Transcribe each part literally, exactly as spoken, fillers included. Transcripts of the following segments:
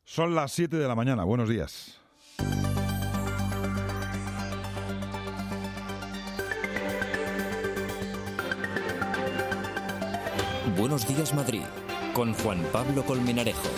Son las siete de la mañana. Buenos días. Buenos días, Madrid, con Juan Pablo Colmenarejo.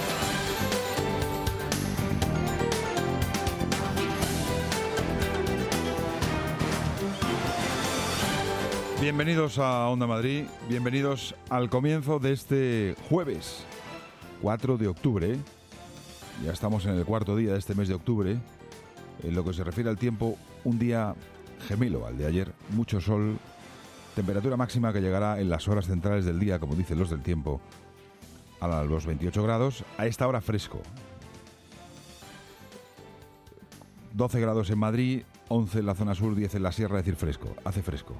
Bienvenidos a Onda Madrid, bienvenidos al comienzo de este jueves, cuatro de octubre. Ya estamos en el cuarto día de este mes de octubre. En lo que se refiere al tiempo, un día gemelo al de ayer, mucho sol, temperatura máxima que llegará en las horas centrales del día, como dicen los del tiempo, a los veintiocho grados, a esta hora fresco. doce grados en Madrid, once en la zona sur, diez en la sierra, es decir, fresco, hace fresco.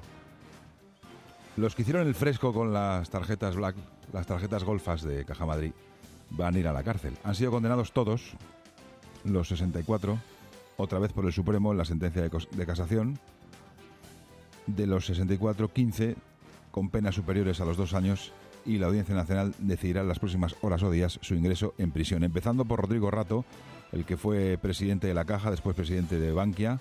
Los que hicieron el fresco con las tarjetas Black, las tarjetas golfas de Caja Madrid, van a ir a la cárcel. Han sido condenados todos, los sesenta y cuatro, otra vez por el Supremo en la sentencia de, de casación. De los sesenta y cuatro, quince con penas superiores a los dos años, y la Audiencia Nacional decidirá en las próximas horas o días su ingreso en prisión. Empezando por Rodrigo Rato, el que fue presidente de la Caja, después presidente de Bankia,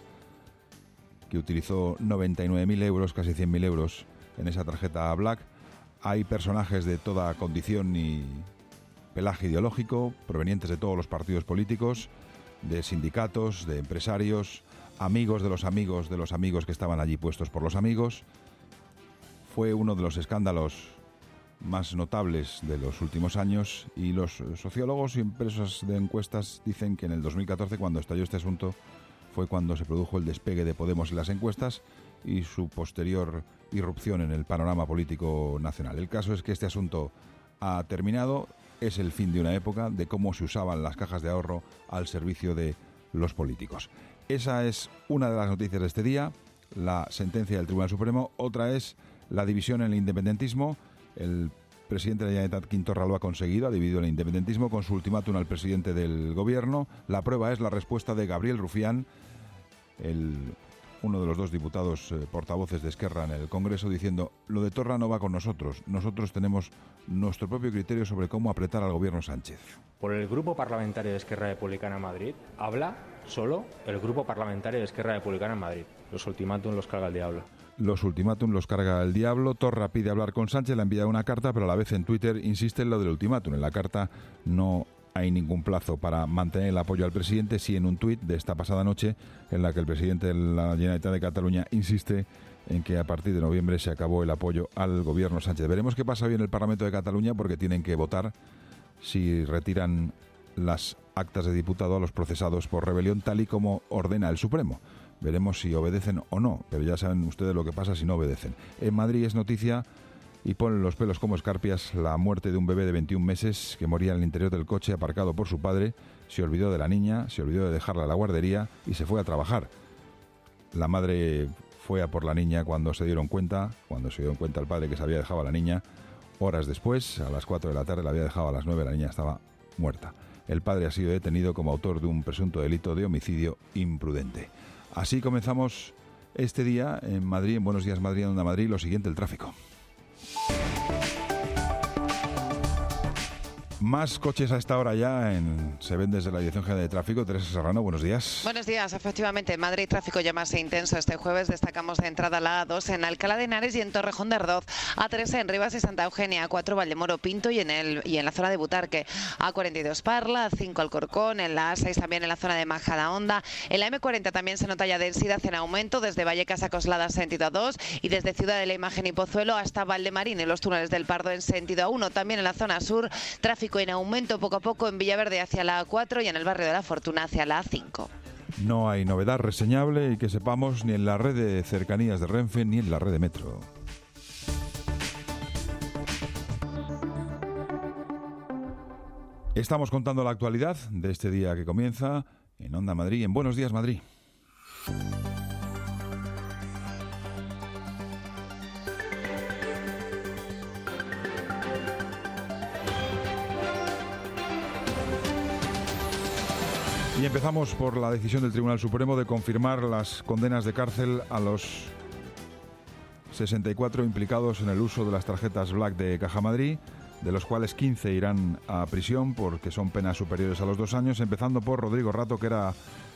que utilizó noventa y nueve mil euros, casi cien mil euros, en esa tarjeta Black. Hay personajes de toda condición y pelaje ideológico, provenientes de todos los partidos políticos, de sindicatos, de empresarios, amigos de los amigos de los amigos que estaban allí puestos por los amigos. Fue uno de los escándalos más notables de los últimos años, y los sociólogos y empresas de encuestas dicen que en el dos mil catorce, cuando estalló este asunto, fue cuando se produjo el despegue de Podemos en las encuestas y su posterior irrupción en el panorama político nacional. El caso es que este asunto ha terminado. Es el fin de una época de cómo se usaban las cajas de ahorro al servicio de los políticos. Esa es una de las noticias de este día, la sentencia del Tribunal Supremo. Otra es la división en el independentismo. El presidente de la Generalitat, Quim Torra, lo ha conseguido, ha dividido el independentismo con su ultimátum al presidente del gobierno. La prueba es la respuesta de Gabriel Rufián, el uno de los dos diputados eh, portavoces de Esquerra en el Congreso, diciendo: lo de Torra no va con nosotros, nosotros tenemos nuestro propio criterio sobre cómo apretar al gobierno Sánchez. Por el Grupo Parlamentario de Esquerra Republicana en Madrid, habla solo el Grupo Parlamentario de Esquerra Republicana en Madrid. Los ultimátum los carga el diablo. Los ultimátum los carga el diablo. Torra pide hablar con Sánchez, le ha enviado una carta, pero a la vez en Twitter insiste en lo del ultimátum. En la carta no hay ningún plazo para mantener el apoyo al presidente, sí en un tuit de esta pasada noche, en la que el presidente de la Generalitat de Cataluña insiste en que a partir de noviembre se acabó el apoyo al gobierno Sánchez. Veremos qué pasa hoy en el Parlamento de Cataluña, porque tienen que votar si retiran las actas de diputado a los procesados por rebelión, tal y como ordena el Supremo. Veremos si obedecen o no, pero ya saben ustedes lo que pasa si no obedecen. En Madrid es noticia y ponen los pelos como escarpias la muerte de un bebé de veintiún meses que moría en el interior del coche aparcado por su padre. Se olvidó de la niña, se olvidó de dejarla a la guardería y se fue a trabajar. La madre fue a por la niña cuando se dieron cuenta, cuando se dieron cuenta el padre que se había dejado a la niña. Horas después, a las cuatro de la tarde, la había dejado a las nueve, la niña estaba muerta. El padre ha sido detenido como autor de un presunto delito de homicidio imprudente. Así comenzamos este día en Madrid, en Buenos Días Madrid, en Onda Madrid. Lo siguiente, el tráfico. Más coches a esta hora ya en, se ven desde la Dirección General de Tráfico. Teresa Serrano, buenos días. Buenos días. Efectivamente, en Madrid tráfico ya más intenso este jueves. Destacamos de entrada la A dos en Alcalá de Henares y en Torrejón de Ardoz, A tres en Rivas y Santa Eugenia, A cuatro Valdemoro Pinto y en el y en la zona de Butarque, A cuarenta y dos Parla, A cinco Alcorcón, en la A seis también en la zona de Majadahonda. En la M cuarenta también se nota ya densidad en aumento desde Vallecas a Coslada sentido A dos y desde Ciudad de la Imagen y Pozuelo hasta Valdemarín en los túneles del Pardo en sentido A uno. También en la zona sur, tráfico en aumento poco a poco en Villaverde hacia la A cuatro y en el barrio de la Fortuna hacia la A cinco. No hay novedad reseñable y que sepamos ni en la red de cercanías de Renfe ni en la red de metro. Estamos contando la actualidad de este día que comienza en Onda Madrid, en Buenos Días Madrid. Y empezamos por la decisión del Tribunal Supremo de confirmar las condenas de cárcel a los sesenta y cuatro implicados en el uso de las tarjetas Black de Caja Madrid. de los cuales quince irán a prisión porque son penas superiores a los dos años, empezando por Rodrigo Rato, que era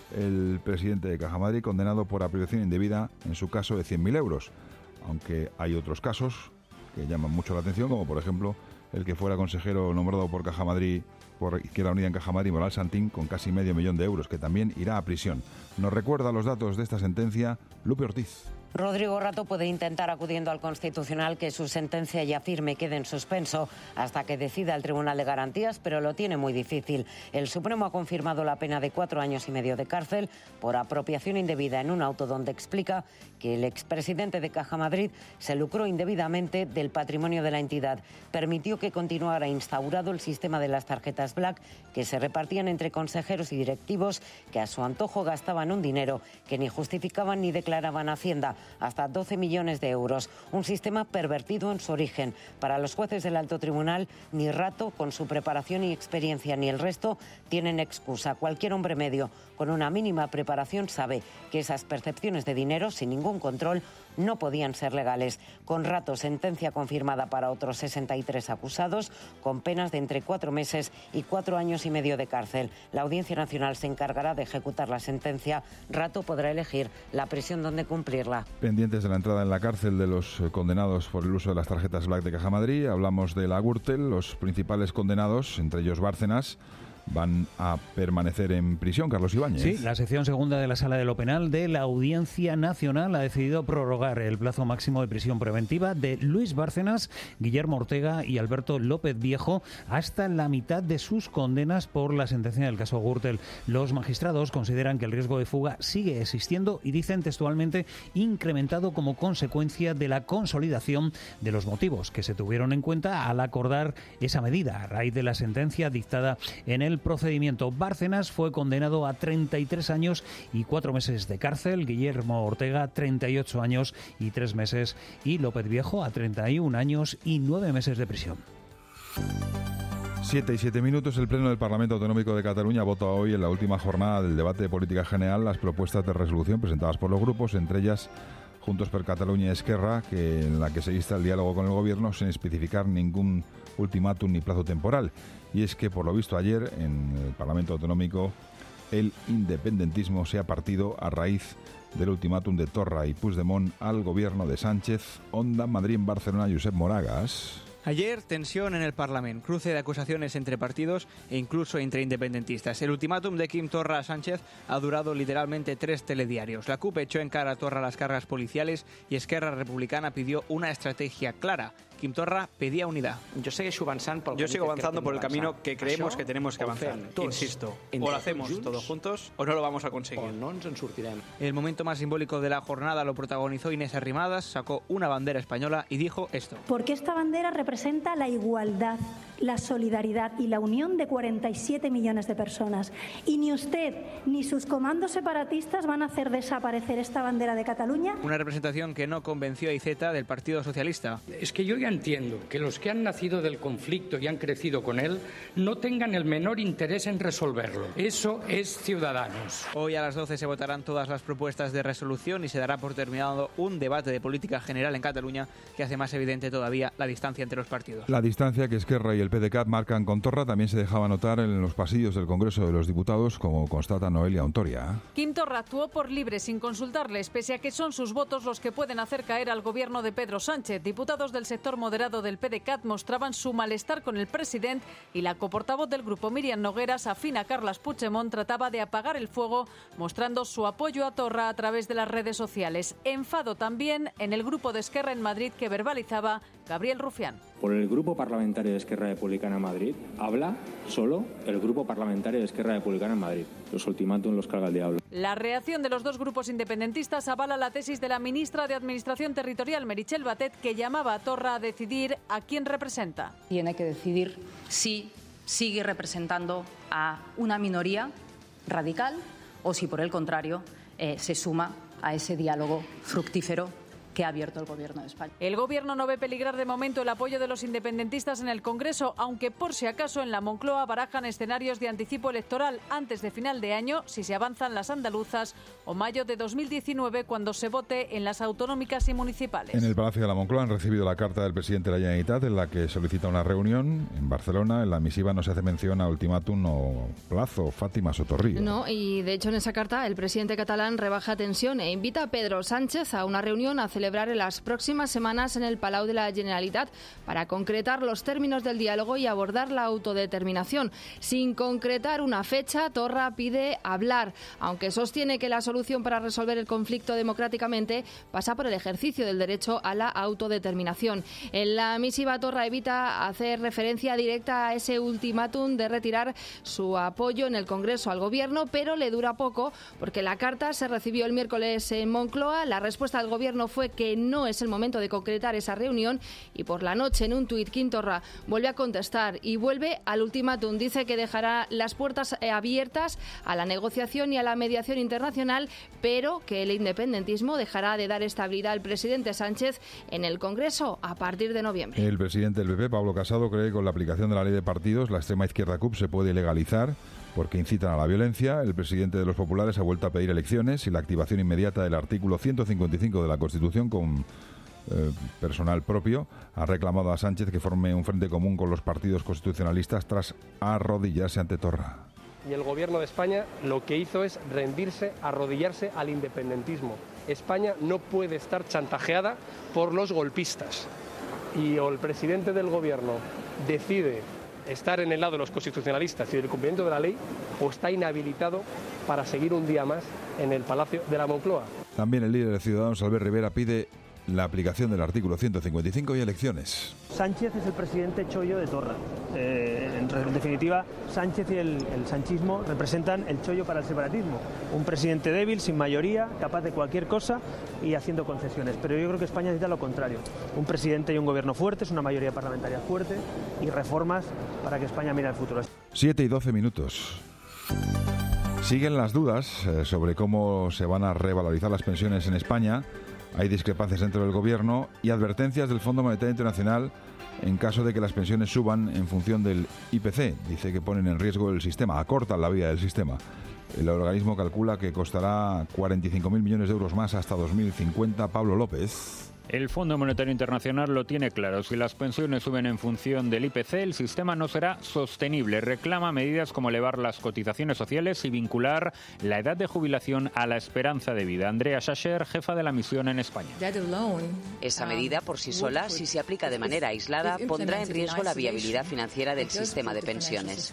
el presidente de Caja Madrid, condenado por apropiación indebida, en su caso, de cien mil euros. Aunque hay otros casos que llaman mucho la atención, como por ejemplo el que fuera consejero nombrado por Caja Madrid, por Izquierda Unida en Caja Madrid, Moral Santín, con casi medio millón de euros, que también irá a prisión. Nos recuerda los datos de esta sentencia Lupe Ortiz. Rodrigo Rato puede intentar, acudiendo al Constitucional, que su sentencia ya firme quede en suspenso hasta que decida el Tribunal de Garantías, pero lo tiene muy difícil. El Supremo ha confirmado la pena de cuatro años y medio de cárcel por apropiación indebida en un auto donde explica que el expresidente de Caja Madrid se lucró indebidamente del patrimonio de la entidad. Permitió que continuara instaurado el sistema de las tarjetas Black, que se repartían entre consejeros y directivos que a su antojo gastaban un dinero que ni justificaban ni declaraban a Hacienda, hasta doce millones de euros. Un sistema pervertido en su origen. Para los jueces del Alto Tribunal, ni Rato, con su preparación y experiencia, ni el resto tienen excusa. Cualquier hombre medio con una mínima preparación sabe que esas percepciones de dinero, sin ningún control, no podían ser legales. Con Rato, sentencia confirmada para otros sesenta y tres acusados, con penas de entre cuatro meses y cuatro años y medio de cárcel. La Audiencia Nacional se encargará de ejecutar la sentencia. Rato podrá elegir la prisión donde cumplirla. Pendientes de la entrada en la cárcel de los condenados por el uso de las tarjetas Black de Caja Madrid, hablamos de la Gürtel. Los principales condenados, entre ellos Bárcenas, van a permanecer en prisión. Carlos Ibáñez. Sí, la sección segunda de la Sala de lo Penal de la Audiencia Nacional ha decidido prorrogar el plazo máximo de prisión preventiva de Luis Bárcenas, Guillermo Ortega y Alberto López Viejo hasta la mitad de sus condenas por la sentencia del caso Gürtel. Los magistrados consideran que el riesgo de fuga sigue existiendo y dicen textualmente incrementado como consecuencia de la consolidación de los motivos que se tuvieron en cuenta al acordar esa medida a raíz de la sentencia dictada en el procedimiento. Bárcenas fue condenado a treinta y tres años y cuatro meses de cárcel, Guillermo Ortega treinta y ocho años y tres meses y López Viejo a treinta y un años y nueve meses de prisión. Siete y siete minutos. El Pleno del Parlamento Autonómico de Cataluña vota hoy, en la última jornada del debate de política general, las propuestas de resolución presentadas por los grupos, entre ellas Juntos per Catalunya y Esquerra, que, en la que se insta el diálogo con el Gobierno sin especificar ningún ultimátum ni plazo temporal. Y es que, por lo visto ayer, en el Parlamento Autonómico, el independentismo se ha partido a raíz del ultimátum de Torra y Puigdemont al Gobierno de Sánchez. Onda Madrid en Barcelona, Josep Moragas. Ayer, tensión en el Parlamento, cruce de acusaciones entre partidos e incluso entre independentistas. El ultimátum de Quim Torra a Sánchez ha durado literalmente tres telediarios. La CUP echó en cara a Torra las cargas policiales y Esquerra Republicana pidió una estrategia clara. Quim Torra pedía unidad. Yo sigo avanzando, Yo sigo avanzando por el camino que creemos que tenemos que avanzar. Insisto, o lo hacemos todos juntos o no lo vamos a conseguir. No ens en sortirem. El momento más simbólico de la jornada lo protagonizó Inés Arrimadas, sacó una bandera española y dijo esto. Porque esta bandera representa la igualdad, la solidaridad y la unión de cuarenta y siete millones de personas. Y ni usted ni sus comandos separatistas van a hacer desaparecer esta bandera de Cataluña. Una representación que no convenció a Iceta del Partido Socialista. Es que yo ya entiendo que los que han nacido del conflicto y han crecido con él no tengan el menor interés en resolverlo. Eso es Ciudadanos. Hoy a las doce se votarán todas las propuestas de resolución y se dará por terminado un debate de política general en Cataluña que hace más evidente todavía la distancia entre los partidos. La distancia que Esquerra y el P D C A T marcan con Torra también se dejaba notar en los pasillos del Congreso de los Diputados, como constata Noelia Ontoria. Quim Torra actuó por libre, sin consultarles, pese a que son sus votos los que pueden hacer caer al gobierno de Pedro Sánchez. Diputados del sector moderado del P D C A T mostraban su malestar con el presidente y la coportavoz del grupo, Míriam Nogueras, afín a Carles Puigdemont, trataba de apagar el fuego, mostrando su apoyo a Torra a través de las redes sociales. Enfado también en el grupo de Esquerra en Madrid, que verbalizaba Gabriel Rufián. Por el Grupo Parlamentario de Esquerra Republicana en Madrid habla solo el Grupo Parlamentario de Esquerra Republicana en Madrid. Los ultimátum los carga el diablo. La reacción de los dos grupos independentistas avala la tesis de la ministra de Administración Territorial, Meritxell Batet, que llamaba a Torra a decidir a quién representa. Tiene que decidir si sigue representando a una minoría radical o si, por el contrario, eh, se suma a ese diálogo fructífero que ha abierto el Gobierno de España. El Gobierno no ve peligrar de momento el apoyo de los independentistas en el Congreso, aunque por si acaso en la Moncloa barajan escenarios de anticipo electoral antes de final de año, si se avanzan las andaluzas, o mayo de dos mil diecinueve, cuando se vote en las autonómicas y municipales. En el Palacio de la Moncloa han recibido la carta del presidente de la Generalitat en la que solicita una reunión en Barcelona. En la misiva no se hace mención a ultimátum o plazo. Fátima Sotorrillo. No, y de hecho en esa carta el presidente catalán rebaja tensión e invita a Pedro Sánchez a una reunión a celebrar en las próximas semanas en el Palau de la Generalitat para concretar los términos del diálogo y abordar la autodeterminación. Sin concretar una fecha, Torra pide hablar, aunque sostiene que la solución para resolver el conflicto democráticamente pasa por el ejercicio del derecho a la autodeterminación. En la misiva, Torra evita hacer referencia directa a ese ultimátum de retirar su apoyo en el Congreso al Gobierno, pero le dura poco porque la carta se recibió el miércoles en Moncloa. La respuesta del Gobierno fue que no es el momento de concretar esa reunión y por la noche en un tuit Quim Torra vuelve a contestar y vuelve al ultimátum. Dice que dejará las puertas abiertas a la negociación y a la mediación internacional, pero que el independentismo dejará de dar estabilidad al presidente Sánchez en el Congreso a partir de noviembre. El presidente del P P, Pablo Casado, cree que con la aplicación de la ley de partidos la extrema izquierda C U P se puede legalizar porque incitan a la violencia. El presidente de los populares ha vuelto a pedir elecciones y la activación inmediata del artículo ciento cincuenta y cinco de la Constitución con eh, personal propio. Ha reclamado a Sánchez que forme un frente común con los partidos constitucionalistas tras arrodillarse ante Torra. Y el Gobierno de España lo que hizo es rendirse, arrodillarse al independentismo. España no puede estar chantajeada por los golpistas. Y o el presidente del Gobierno decide estar en el lado de los constitucionalistas y del cumplimiento de la ley, o está inhabilitado para seguir un día más en el Palacio de la Moncloa. También el líder de Ciudadanos, Albert Rivera, pide la aplicación del artículo ciento cincuenta y cinco y elecciones. Sánchez es el presidente chollo de Torra. Eh, en definitiva, Sánchez y el, el sanchismo representan el chollo para el separatismo. Un presidente débil, sin mayoría, capaz de cualquier cosa y haciendo concesiones. Pero yo creo que España necesita lo contrario. Un presidente y un gobierno fuertes, una mayoría parlamentaria fuerte y reformas para que España mire al futuro. siete y doce minutos. Siguen las dudas eh, sobre cómo se van a revalorizar las pensiones en España. Hay discrepancias dentro del Gobierno y advertencias del Fondo Monetario Internacional en caso de que las pensiones suban en función del I P C. Dice que ponen en riesgo el sistema, acortan la vida del sistema. El organismo calcula que costará cuarenta y cinco mil millones de euros más hasta dos mil cincuenta. Pablo López. El Fondo Monetario Internacional lo tiene claro. Si las pensiones suben en función del I P C, el sistema no será sostenible. Reclama medidas como elevar las cotizaciones sociales y vincular la edad de jubilación a la esperanza de vida. Andrea Schascher, jefa de la misión en España. Esa medida por sí sola, si se aplica de manera aislada, pondrá en riesgo la viabilidad financiera del sistema de pensiones.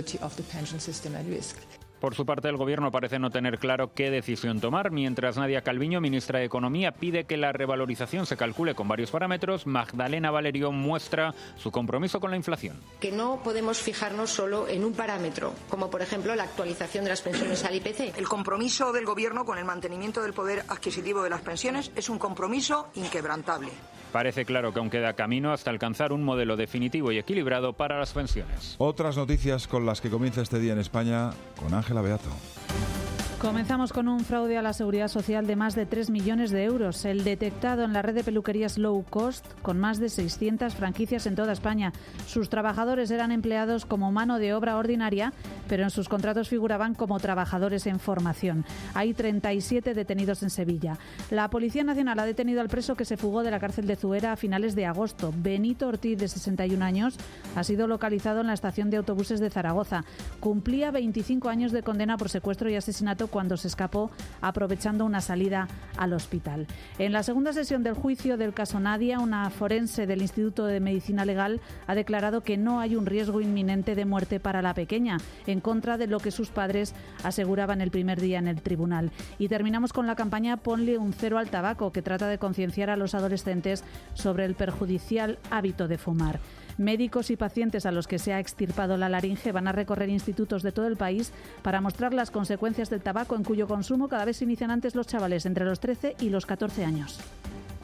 Por su parte, el Gobierno parece no tener claro qué decisión tomar. Mientras Nadia Calviño, ministra de Economía, pide que la revalorización se calcule con varios parámetros, Magdalena Valerio muestra su compromiso con la inflación. Que no podemos fijarnos solo en un parámetro, como por ejemplo la actualización de las pensiones al I P C. El compromiso del Gobierno con el mantenimiento del poder adquisitivo de las pensiones es un compromiso inquebrantable. Parece claro que aún queda camino hasta alcanzar un modelo definitivo y equilibrado para las pensiones. Otras noticias con las que comienza este día en España con Ángela Beato. Comenzamos con un fraude a la Seguridad Social de más de tres millones de euros. El detectado en la red de peluquerías low cost, con más de seiscientas franquicias en toda España. Sus trabajadores eran empleados como mano de obra ordinaria, pero en sus contratos figuraban como trabajadores en formación. Hay treinta y siete detenidos en Sevilla. La Policía Nacional ha detenido al preso que se fugó de la cárcel de Zuera a finales de agosto. Benito Ortiz, de sesenta y un años, ha sido localizado en la estación de autobuses de Zaragoza. Cumplía veinticinco años de condena por secuestro y asesinato cuando se escapó aprovechando una salida al hospital. En la segunda sesión del juicio del caso Nadia, una forense del Instituto de Medicina Legal ha declarado que no hay un riesgo inminente de muerte para la pequeña, en contra de lo que sus padres aseguraban el primer día en el tribunal. Y terminamos con la campaña Ponle un cero al tabaco, que trata de concienciar a los adolescentes sobre el perjudicial hábito de fumar. Médicos y pacientes a los que se ha extirpado la laringe van a recorrer institutos de todo el país para mostrar las consecuencias del tabaco, en cuyo consumo cada vez se inician antes los chavales entre los trece y los catorce años.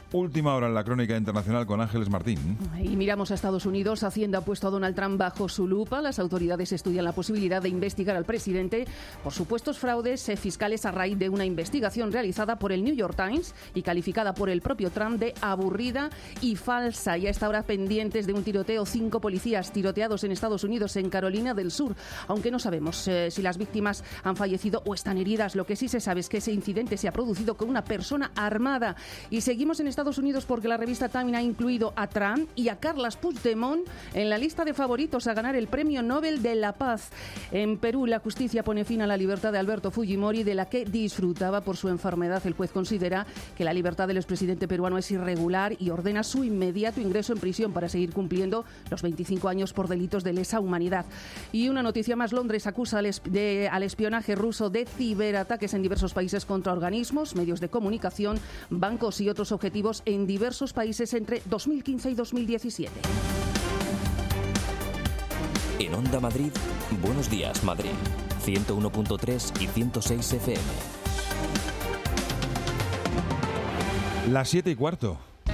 Última hora en la crónica internacional con Ángeles Martín. Y miramos a Estados Unidos. Hacienda ha puesto a Donald Trump bajo su lupa. Las autoridades estudian la posibilidad de investigar al presidente por supuestos fraudes fiscales a raíz de una investigación realizada por el New York Times y calificada por el propio Trump de aburrida y falsa. Y a esta hora pendientes de un tiroteo, cinco policías tiroteados en Estados Unidos, en Carolina del Sur. Aunque no sabemos eh, si las víctimas han fallecido o están heridas. Lo que sí se sabe es que ese incidente se ha producido con una persona armada. Y seguimos en Estados Unidos porque la revista Time ha incluido a Trump y a Carles Puigdemont en la lista de favoritos a ganar el Premio Nobel de la Paz. En Perú, la justicia pone fin a la libertad de Alberto Fujimori, de la que disfrutaba por su enfermedad. El juez considera que la libertad del expresidente peruano es irregular y ordena su inmediato ingreso en prisión para seguir cumpliendo los veinticinco años por delitos de lesa humanidad. Y una noticia más: Londres acusa al, esp- de, al espionaje ruso de ciberataques en diversos países contra organismos, medios de comunicación, bancos y otros objetivos en diversos países entre dos mil quince y dos mil diecisiete. En Onda Madrid, Buenos Días Madrid, ciento uno punto tres y ciento seis F M. Las siete y cuarto.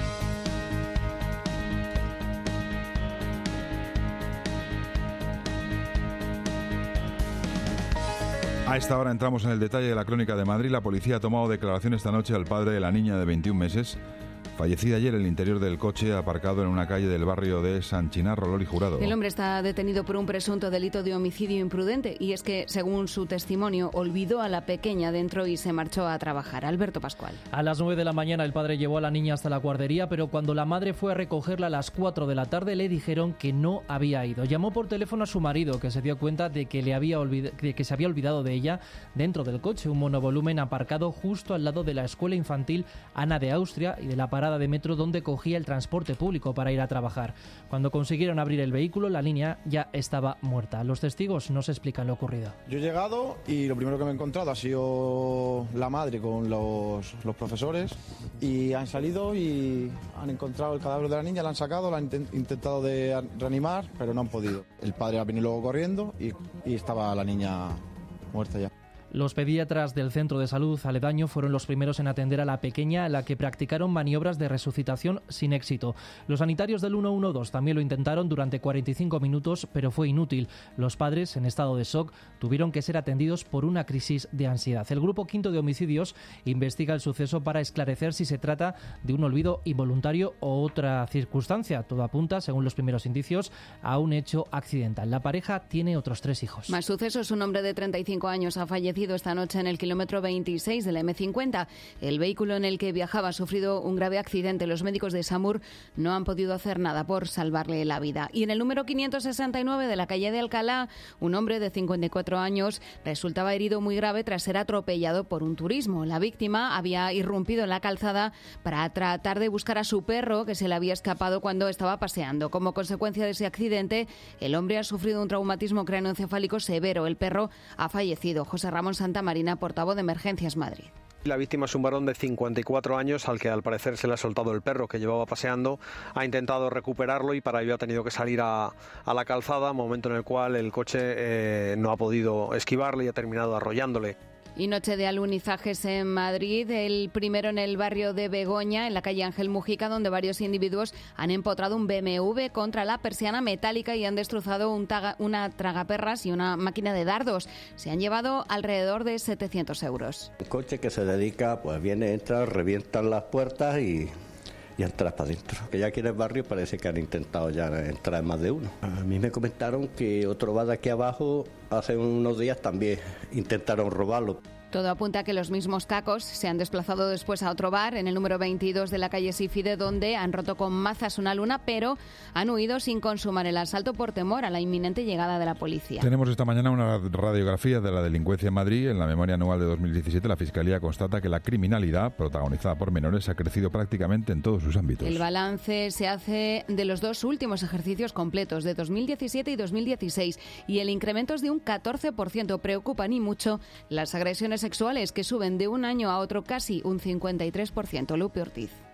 A esta hora entramos en el detalle de la crónica de Madrid. La policía ha tomado declaración esta noche al padre de la niña de veintiún meses, fallecida ayer en el interior del coche aparcado en una calle del barrio de San Chinarro, Loli Jurado. El hombre está detenido por un presunto delito de homicidio imprudente y es que, según su testimonio, olvidó a la pequeña dentro y se marchó a trabajar. Alberto Pascual. A las nueve de la mañana el padre llevó a la niña hasta la guardería, pero cuando la madre fue a recogerla a las cuatro de la tarde le dijeron que no había ido. Llamó por teléfono a su marido, que se dio cuenta de que, le había olvid- de que se había olvidado de ella dentro del coche, un monovolumen aparcado justo al lado de la escuela infantil Ana de Austria y de la parada de metro donde cogía el transporte público para ir a trabajar. Cuando consiguieron abrir el vehículo, la niña ya estaba muerta. Los testigos nos explican lo ocurrido. Yo he llegado y lo primero que me he encontrado ha sido la madre con los, los profesores y han salido y han encontrado el cadáver de la niña, la han sacado, la han intent- intentado de reanimar, pero no han podido. El padre ha venido luego corriendo y, y estaba la niña muerta ya. Los pediatras del centro de salud aledaño fueron los primeros en atender a la pequeña, a la que practicaron maniobras de resucitación sin éxito. Los sanitarios del uno uno dos también lo intentaron durante cuarenta y cinco minutos, pero fue inútil. Los padres, en estado de shock, tuvieron que ser atendidos por una crisis de ansiedad. El Grupo Quinto de Homicidios investiga el suceso para esclarecer si se trata de un olvido involuntario o otra circunstancia. Todo apunta, según los primeros indicios, a un hecho accidental. La pareja tiene otros tres hijos. Más sucesos. Un hombre de treinta y cinco años ha fallecido esta noche en el kilómetro veintiséis de la eme cincuenta. El vehículo en el que viajaba ha sufrido un grave accidente. Los médicos de SAMUR no han podido hacer nada por salvarle la vida. Y en el número quinientos sesenta y nueve de la calle de Alcalá, un hombre de cincuenta y cuatro años resultaba herido muy grave tras ser atropellado por un turismo. La víctima había irrumpido en la calzada para tratar de buscar a su perro, que se le había escapado cuando estaba paseando. Como consecuencia de ese accidente, el hombre ha sufrido un traumatismo cráneoencefálico severo. El perro ha fallecido. José Ramón Santamarina, portavoz de Emergencias Madrid. La víctima es un varón de cincuenta y cuatro años al que al parecer se le ha soltado el perro que llevaba paseando. Ha intentado recuperarlo y para ello ha tenido que salir a, a la calzada, momento en el cual el coche eh, no ha podido esquivarle y ha terminado arrollándole. Y noche de alunizajes en Madrid, el primero en el barrio de Begoña, en la calle Ángel Mujica, donde varios individuos han empotrado un be eme ve contra la persiana metálica y han destrozado un taga, una tragaperras y una máquina de dardos. Se han llevado alrededor de setecientos euros. Un coche que se dedica, pues viene, entra, revientan las puertas y... y entras para adentro. Que ya aquí en el barrio parece que han intentado ya entrar más de uno. A mí me comentaron que otro va de aquí abajo, hace unos días también intentaron robarlo. Todo apunta a que los mismos cacos se han desplazado después a otro bar en el número veintidós de la calle Sífide, donde han roto con mazas una luna, pero han huido sin consumar el asalto por temor a la inminente llegada de la policía. Tenemos esta mañana una radiografía de la delincuencia en Madrid. En la memoria anual de dos mil diecisiete, la Fiscalía constata que la criminalidad protagonizada por menores ha crecido prácticamente en todos sus ámbitos. El balance se hace de los dos últimos ejercicios completos, de dos mil diecisiete y dos mil dieciséis, y el incremento es de un catorce por ciento. Preocupan y mucho las agresiones sexuales, que suben de un año a otro casi un cincuenta y tres por ciento. Lupe Ortiz.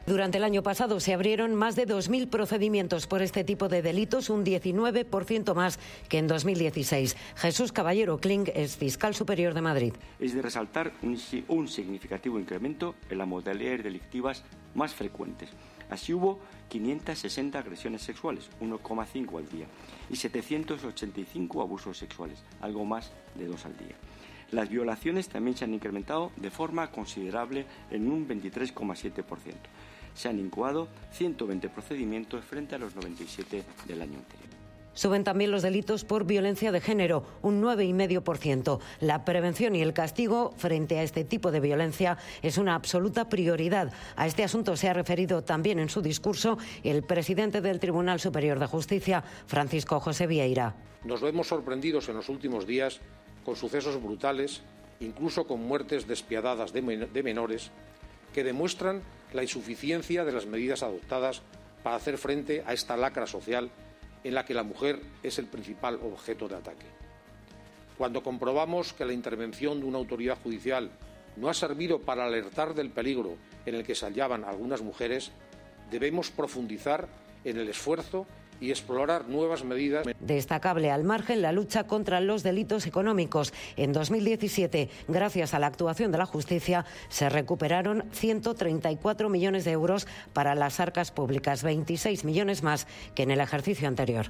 Durante el año pasado se abrieron más de dos mil procedimientos por este tipo de delitos, un diecinueve por ciento más que en dos mil dieciséis. Jesús Caballero Kling es fiscal superior de Madrid. Es de resaltar un, un significativo incremento en las modalidades delictivas más frecuentes. Así hubo quinientas sesenta agresiones sexuales, uno coma cinco al día, y setecientos ochenta y cinco abusos sexuales, algo más de dos al día. Las violaciones también se han incrementado de forma considerable en un veintitrés coma siete por ciento. Se han incoado ciento veinte procedimientos frente a los noventa y siete del año anterior. Suben también los delitos por violencia de género, un nueve coma cinco por ciento. La prevención y el castigo frente a este tipo de violencia es una absoluta prioridad. A este asunto se ha referido también en su discurso el presidente del Tribunal Superior de Justicia, Francisco José Vieira. Nos vemos sorprendidos en los últimos días con sucesos brutales, incluso con muertes despiadadas de, men- de menores, que demuestran la insuficiencia de las medidas adoptadas para hacer frente a esta lacra social en la que la mujer es el principal objeto de ataque. Cuando comprobamos que la intervención de una autoridad judicial no ha servido para alertar del peligro en el que se hallaban algunas mujeres, debemos profundizar en el esfuerzo y explorar nuevas medidas. Destacable al margen la lucha contra los delitos económicos. En dos mil diecisiete, gracias a la actuación de la justicia, se recuperaron ciento treinta y cuatro millones de euros para las arcas públicas, veintiséis millones más que en el ejercicio anterior.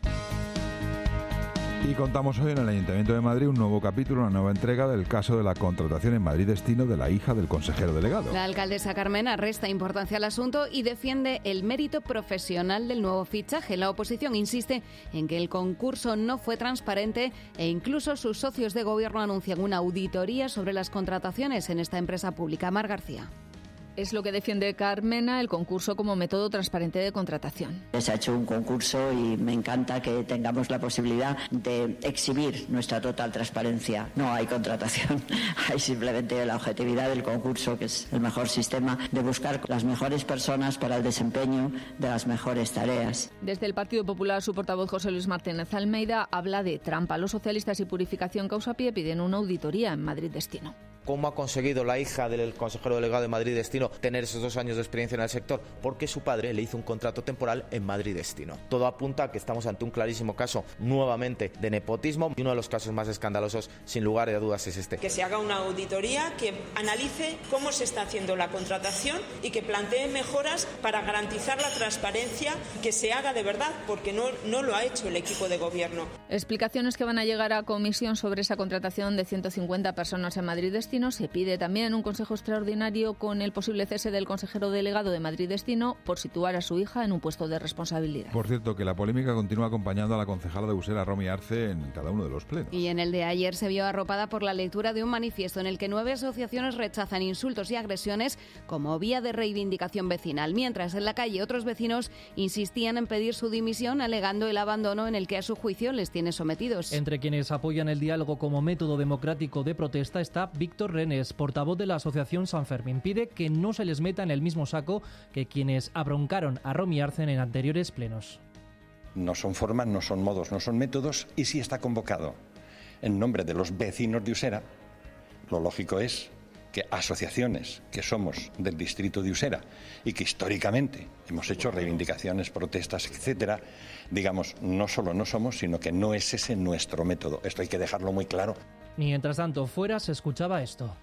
Y contamos hoy en el Ayuntamiento de Madrid un nuevo capítulo, una nueva entrega del caso de la contratación en Madrid Destino de la hija del consejero delegado. La alcaldesa Carmena resta importancia al asunto y defiende el mérito profesional del nuevo fichaje. La oposición insiste en que el concurso no fue transparente e incluso sus socios de gobierno anuncian una auditoría sobre las contrataciones en esta empresa pública. Mar García. Es lo que defiende Carmena, el concurso como método transparente de contratación. Se ha hecho un concurso y me encanta que tengamos la posibilidad de exhibir nuestra total transparencia. No hay contratación, hay simplemente la objetividad del concurso, que es el mejor sistema de buscar las mejores personas para el desempeño de las mejores tareas. Desde el Partido Popular, su portavoz José Luis Martínez Almeida habla de trampa. Los socialistas y Purificación Causapié piden una auditoría en Madrid Destino. ¿Cómo ha conseguido la hija del consejero delegado de Madrid Destino tener esos dos años de experiencia en el sector? Porque su padre le hizo un contrato temporal en Madrid Destino. Todo apunta a que estamos ante un clarísimo caso, nuevamente, de nepotismo, y uno de los casos más escandalosos, sin lugar a dudas, es este. Que se haga una auditoría que analice cómo se está haciendo la contratación y que plantee mejoras para garantizar la transparencia, que se haga de verdad, porque no, no lo ha hecho el equipo de gobierno. Explicaciones que van a llegar a comisión sobre esa contratación de ciento cincuenta personas en Madrid Destino. Se pide también un consejo extraordinario con el posible cese del consejero delegado de Madrid Destino por situar a su hija en un puesto de responsabilidad. Por cierto, que la polémica continúa acompañando a la concejala de Usera, Romy Arce, en cada uno de los plenos. Y en el de ayer se vio arropada por la lectura de un manifiesto en el que nueve asociaciones rechazan insultos y agresiones como vía de reivindicación vecinal, mientras en la calle otros vecinos insistían en pedir su dimisión alegando el abandono en el que a su juicio les tiene sometidos. Entre quienes apoyan el diálogo como método democrático de protesta está Víctor Renes, portavoz de la asociación San Fermín. Pide que no se les meta en el mismo saco que quienes abroncaron a Romy Arce en anteriores plenos. No son formas, no son modos, no son métodos, y si está convocado en nombre de los vecinos de Usera, lo lógico es que asociaciones que somos del distrito de Usera y que históricamente hemos hecho reivindicaciones, protestas, etcétera, digamos, no solo no somos, sino que no es ese nuestro método. Esto hay que dejarlo muy claro. Mientras tanto, fuera se escuchaba esto.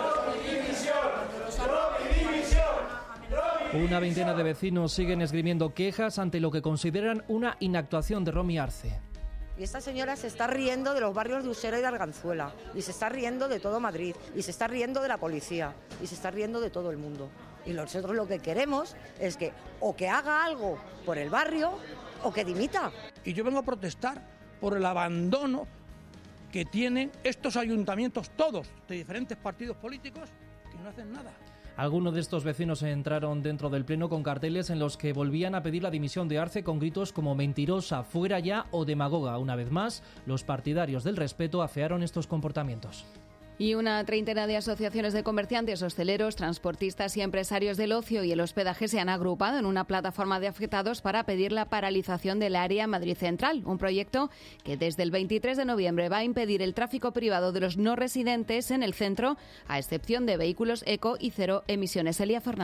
Una veintena de vecinos siguen esgrimiendo quejas ante lo que consideran una inactuación de Romy Arce. Y esta señora se está riendo de los barrios de Usera y de Arganzuela, y se está riendo de todo Madrid, y se está riendo de la policía, y se está riendo de todo el mundo. Y nosotros lo que queremos es que o que haga algo por el barrio o que dimita. Y yo vengo a protestar por el abandono que tienen estos ayuntamientos, todos de diferentes partidos políticos, que no hacen nada. Algunos de estos vecinos entraron dentro del pleno con carteles en los que volvían a pedir la dimisión de Arce con gritos como mentirosa, fuera ya o demagoga. Una vez más, los partidarios del respeto afearon estos comportamientos. Y una treintena de asociaciones de comerciantes, hosteleros, transportistas y empresarios del ocio y el hospedaje se han agrupado en una plataforma de afectados para pedir la paralización del área Madrid Central, un proyecto que desde el veintitrés de noviembre va a impedir el tráfico privado de los no residentes en el centro, a excepción de vehículos eco y cero emisiones. Elia Fernández.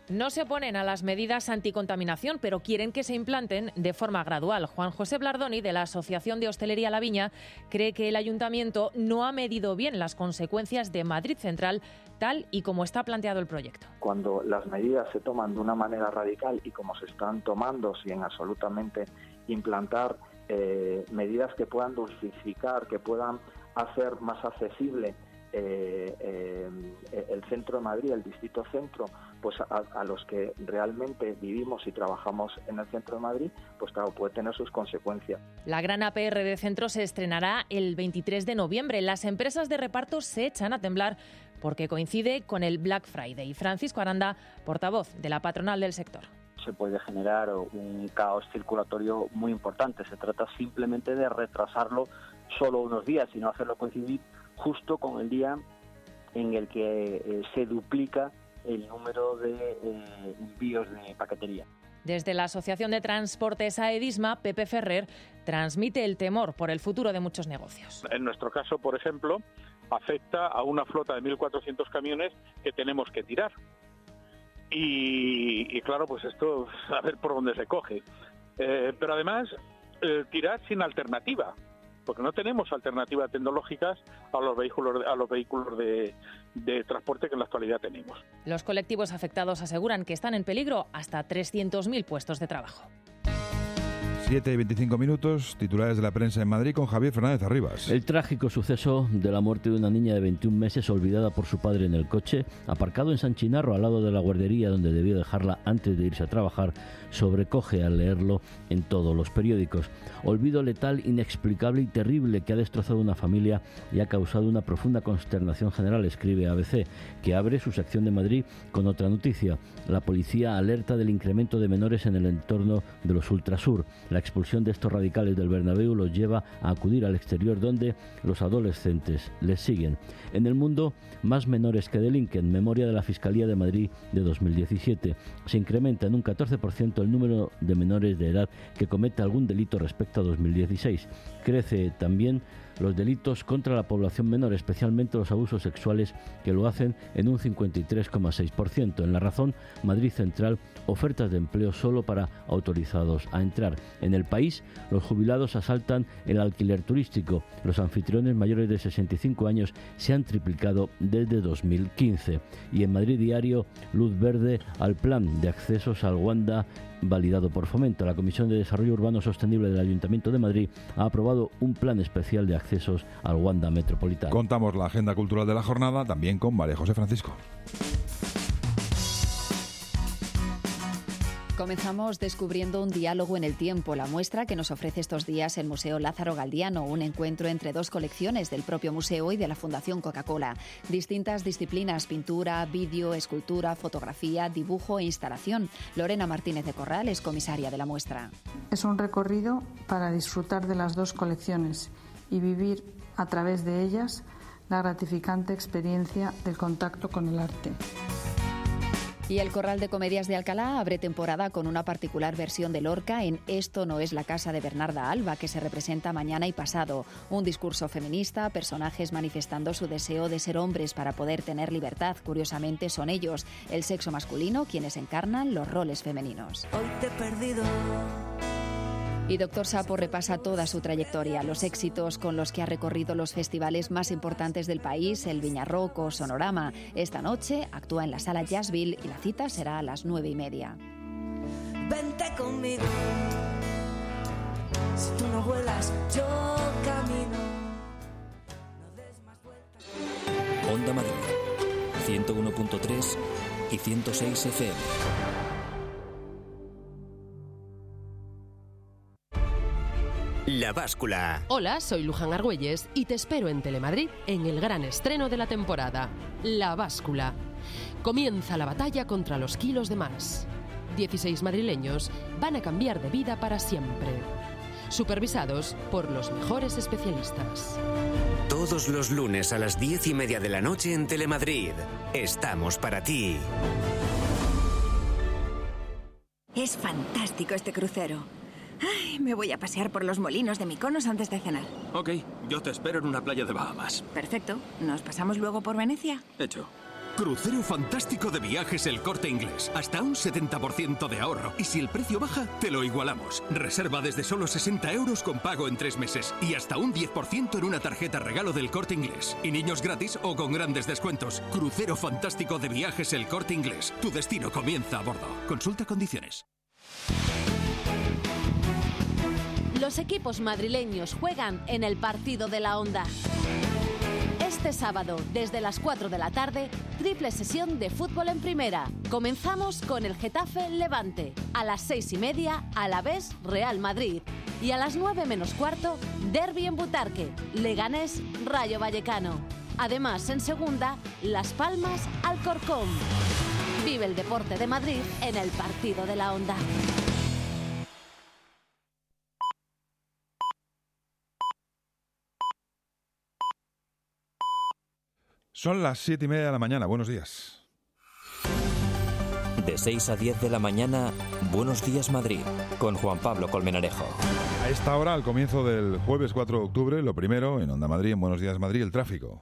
No se oponen a las medidas anticontaminación, pero quieren que se implanten de forma gradual. Juan José Blardoni, de la Asociación de Hostelería La Viña, cree que el Ayuntamiento no ha medido bien las consecuencias de Madrid Central, tal y como está planteado el proyecto. Cuando las medidas se toman de una manera radical y como se están tomando sin absolutamente implantar eh, medidas que puedan dulcificar, que puedan hacer más accesible Eh, eh, el centro de Madrid, el distrito centro, pues a, a los que realmente vivimos y trabajamos en el centro de Madrid, pues claro, puede tener sus consecuencias. La gran A P R de centro se estrenará el veintitrés de noviembre. Las empresas de reparto se echan a temblar porque coincide con el Black Friday. Francisco Aranda, portavoz de la patronal del sector. Se puede generar un caos circulatorio muy importante. Se trata simplemente de retrasarlo solo unos días y no hacerlo coincidir justo con el día en el que eh, se duplica el número de eh, envíos de paquetería. Desde la Asociación de Transportes AEDISMA, Pepe Ferrer transmite el temor por el futuro de muchos negocios. En nuestro caso, por ejemplo, afecta a una flota de mil cuatrocientos camiones que tenemos que tirar. Y, y claro, pues esto, a ver por dónde se coge. Eh, pero además, eh, tirar sin alternativa, porque no tenemos alternativas tecnológicas a los vehículos, a los vehículos de, de transporte que en la actualidad tenemos. Los colectivos afectados aseguran que están en peligro hasta trescientos mil puestos de trabajo. siete y veinticinco minutos, titulares de la prensa en Madrid con Javier Fernández Arribas. El trágico suceso de la muerte de una niña de veintiún meses olvidada por su padre en el coche, aparcado en San Chinarro al lado de la guardería donde debió dejarla antes de irse a trabajar, sobrecoge al leerlo en todos los periódicos. Olvido letal, inexplicable y terrible que ha destrozado una familia y ha causado una profunda consternación general, escribe A B C, que abre su sección de Madrid con otra noticia. La policía alerta del incremento de menores en el entorno de los Ultrasur. La expulsión de estos radicales del Bernabéu los lleva a acudir al exterior donde los adolescentes les siguen. En el mundo, más menores que delinquen. Memoria de la Fiscalía de Madrid de dos mil diecisiete. Se incrementa en un catorce por ciento el número de menores de edad que comete algún delito respecto a dos mil dieciséis. Crece también los delitos contra la población menor, especialmente los abusos sexuales, que lo hacen en un cincuenta y tres coma seis por ciento. En La Razón, Madrid Central, ofertas de empleo solo para autorizados a entrar. En El País, los jubilados asaltan el alquiler turístico. Los anfitriones mayores de sesenta y cinco años se han triplicado desde dos mil quince. Y en Madrid Diario, luz verde al plan de accesos al Wanda validado por Fomento. La Comisión de Desarrollo Urbano Sostenible del Ayuntamiento de Madrid ha aprobado un plan especial de accesos al Wanda Metropolitano. Contamos la agenda cultural de la jornada también con María José Francisco. Comenzamos descubriendo un diálogo en el tiempo, la muestra que nos ofrece estos días el Museo Lázaro Galdiano, un encuentro entre dos colecciones del propio museo y de la Fundación Coca-Cola. Distintas disciplinas: pintura, vídeo, escultura, fotografía, dibujo e instalación. Lorena Martínez de Corral es comisaria de la muestra. Es un recorrido para disfrutar de las dos colecciones y vivir a través de ellas la gratificante experiencia del contacto con el arte. Y el Corral de Comedias de Alcalá abre temporada con una particular versión de Lorca en Esto no es la casa de Bernarda Alba, que se representa mañana y pasado. Un discurso feminista, personajes manifestando su deseo de ser hombres para poder tener libertad. Curiosamente son ellos, el sexo masculino, quienes encarnan los roles femeninos. Hoy te he perdido. Y Doctor Sapo repasa toda su trayectoria, los éxitos con los que ha recorrido los festivales más importantes del país, el Viñarrock o Sonorama. Esta noche actúa en la Sala Jazzville y la cita será a las nueve y media. Vente conmigo, si tú no vuelas, yo camino. No des más vueltas. Onda Madrid, ciento uno punto tres y ciento seis F M. La Báscula. Hola, soy Luján Argüelles y te espero en Telemadrid en el gran estreno de la temporada, La Báscula. Comienza la batalla contra los kilos de más. dieciséis madrileños van a cambiar de vida para siempre. Supervisados por los mejores especialistas. Todos los lunes a las diez y media de la noche en Telemadrid. Estamos para ti. Es fantástico este crucero. Ay, me voy a pasear por los molinos de Mykonos antes de cenar. Ok, yo te espero en una playa de Bahamas. Perfecto. ¿Nos pasamos luego por Venecia? Hecho. Crucero fantástico de Viajes El Corte Inglés. Hasta un setenta por ciento de ahorro. Y si el precio baja, te lo igualamos. Reserva desde solo sesenta euros con pago en tres meses. Y hasta un diez por ciento en una tarjeta regalo del Corte Inglés. Y niños gratis o con grandes descuentos. Crucero fantástico de Viajes El Corte Inglés. Tu destino comienza a bordo. Consulta condiciones. Los equipos madrileños juegan en el partido de la Onda. Este sábado, desde las cuatro de la tarde, triple sesión de fútbol en primera. Comenzamos con el Getafe Levante. A las seis y media, Alavés Real Madrid. Y a las nueve menos cuarto, derbi en Butarque. Leganés Rayo Vallecano. Además, en segunda, Las Palmas Alcorcón. Vive el deporte de Madrid en el partido de la Onda. Son las siete y media de la mañana. Buenos días. De seis a diez de la mañana, Buenos Días Madrid, con Juan Pablo Colmenarejo. A esta hora, al comienzo del jueves cuatro de octubre, lo primero, en Onda Madrid, en Buenos Días Madrid, el tráfico.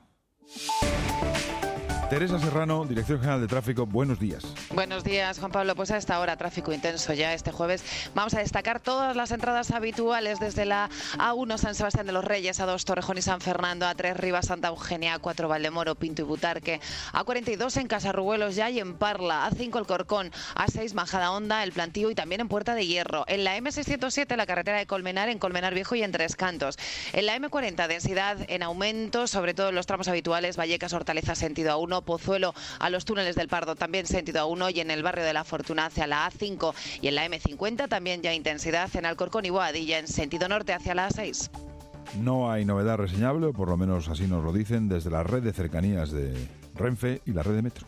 Teresa Serrano, Dirección General de Tráfico, buenos días. Buenos días, Juan Pablo. Pues a esta hora, tráfico intenso ya este jueves. Vamos a destacar todas las entradas habituales desde la A uno San Sebastián de los Reyes, A dos Torrejón y San Fernando, A tres Rivas Santa Eugenia, A cuatro Valdemoro, Pinto y Butarque, A cuarenta y dos en Casarruelos ya y en Parla, A cinco El Corcón, A seis Majadahonda, El Plantío y también en Puerta de Hierro. En la eme seiscientos siete, la carretera de Colmenar, en Colmenar Viejo y en Tres Cantos. En la eme cuarenta, densidad en aumento, sobre todo en los tramos habituales, Vallecas, Hortaleza, sentido A uno, Pozuelo a los túneles del Pardo, también sentido A uno, y en el barrio de la Fortuna hacia la A cinco, y en la eme cincuenta también ya intensidad en Alcorcón y Boadilla en sentido norte hacia la A seis. No hay novedad reseñable, o por lo menos así nos lo dicen, desde la red de cercanías de Renfe y la red de metro.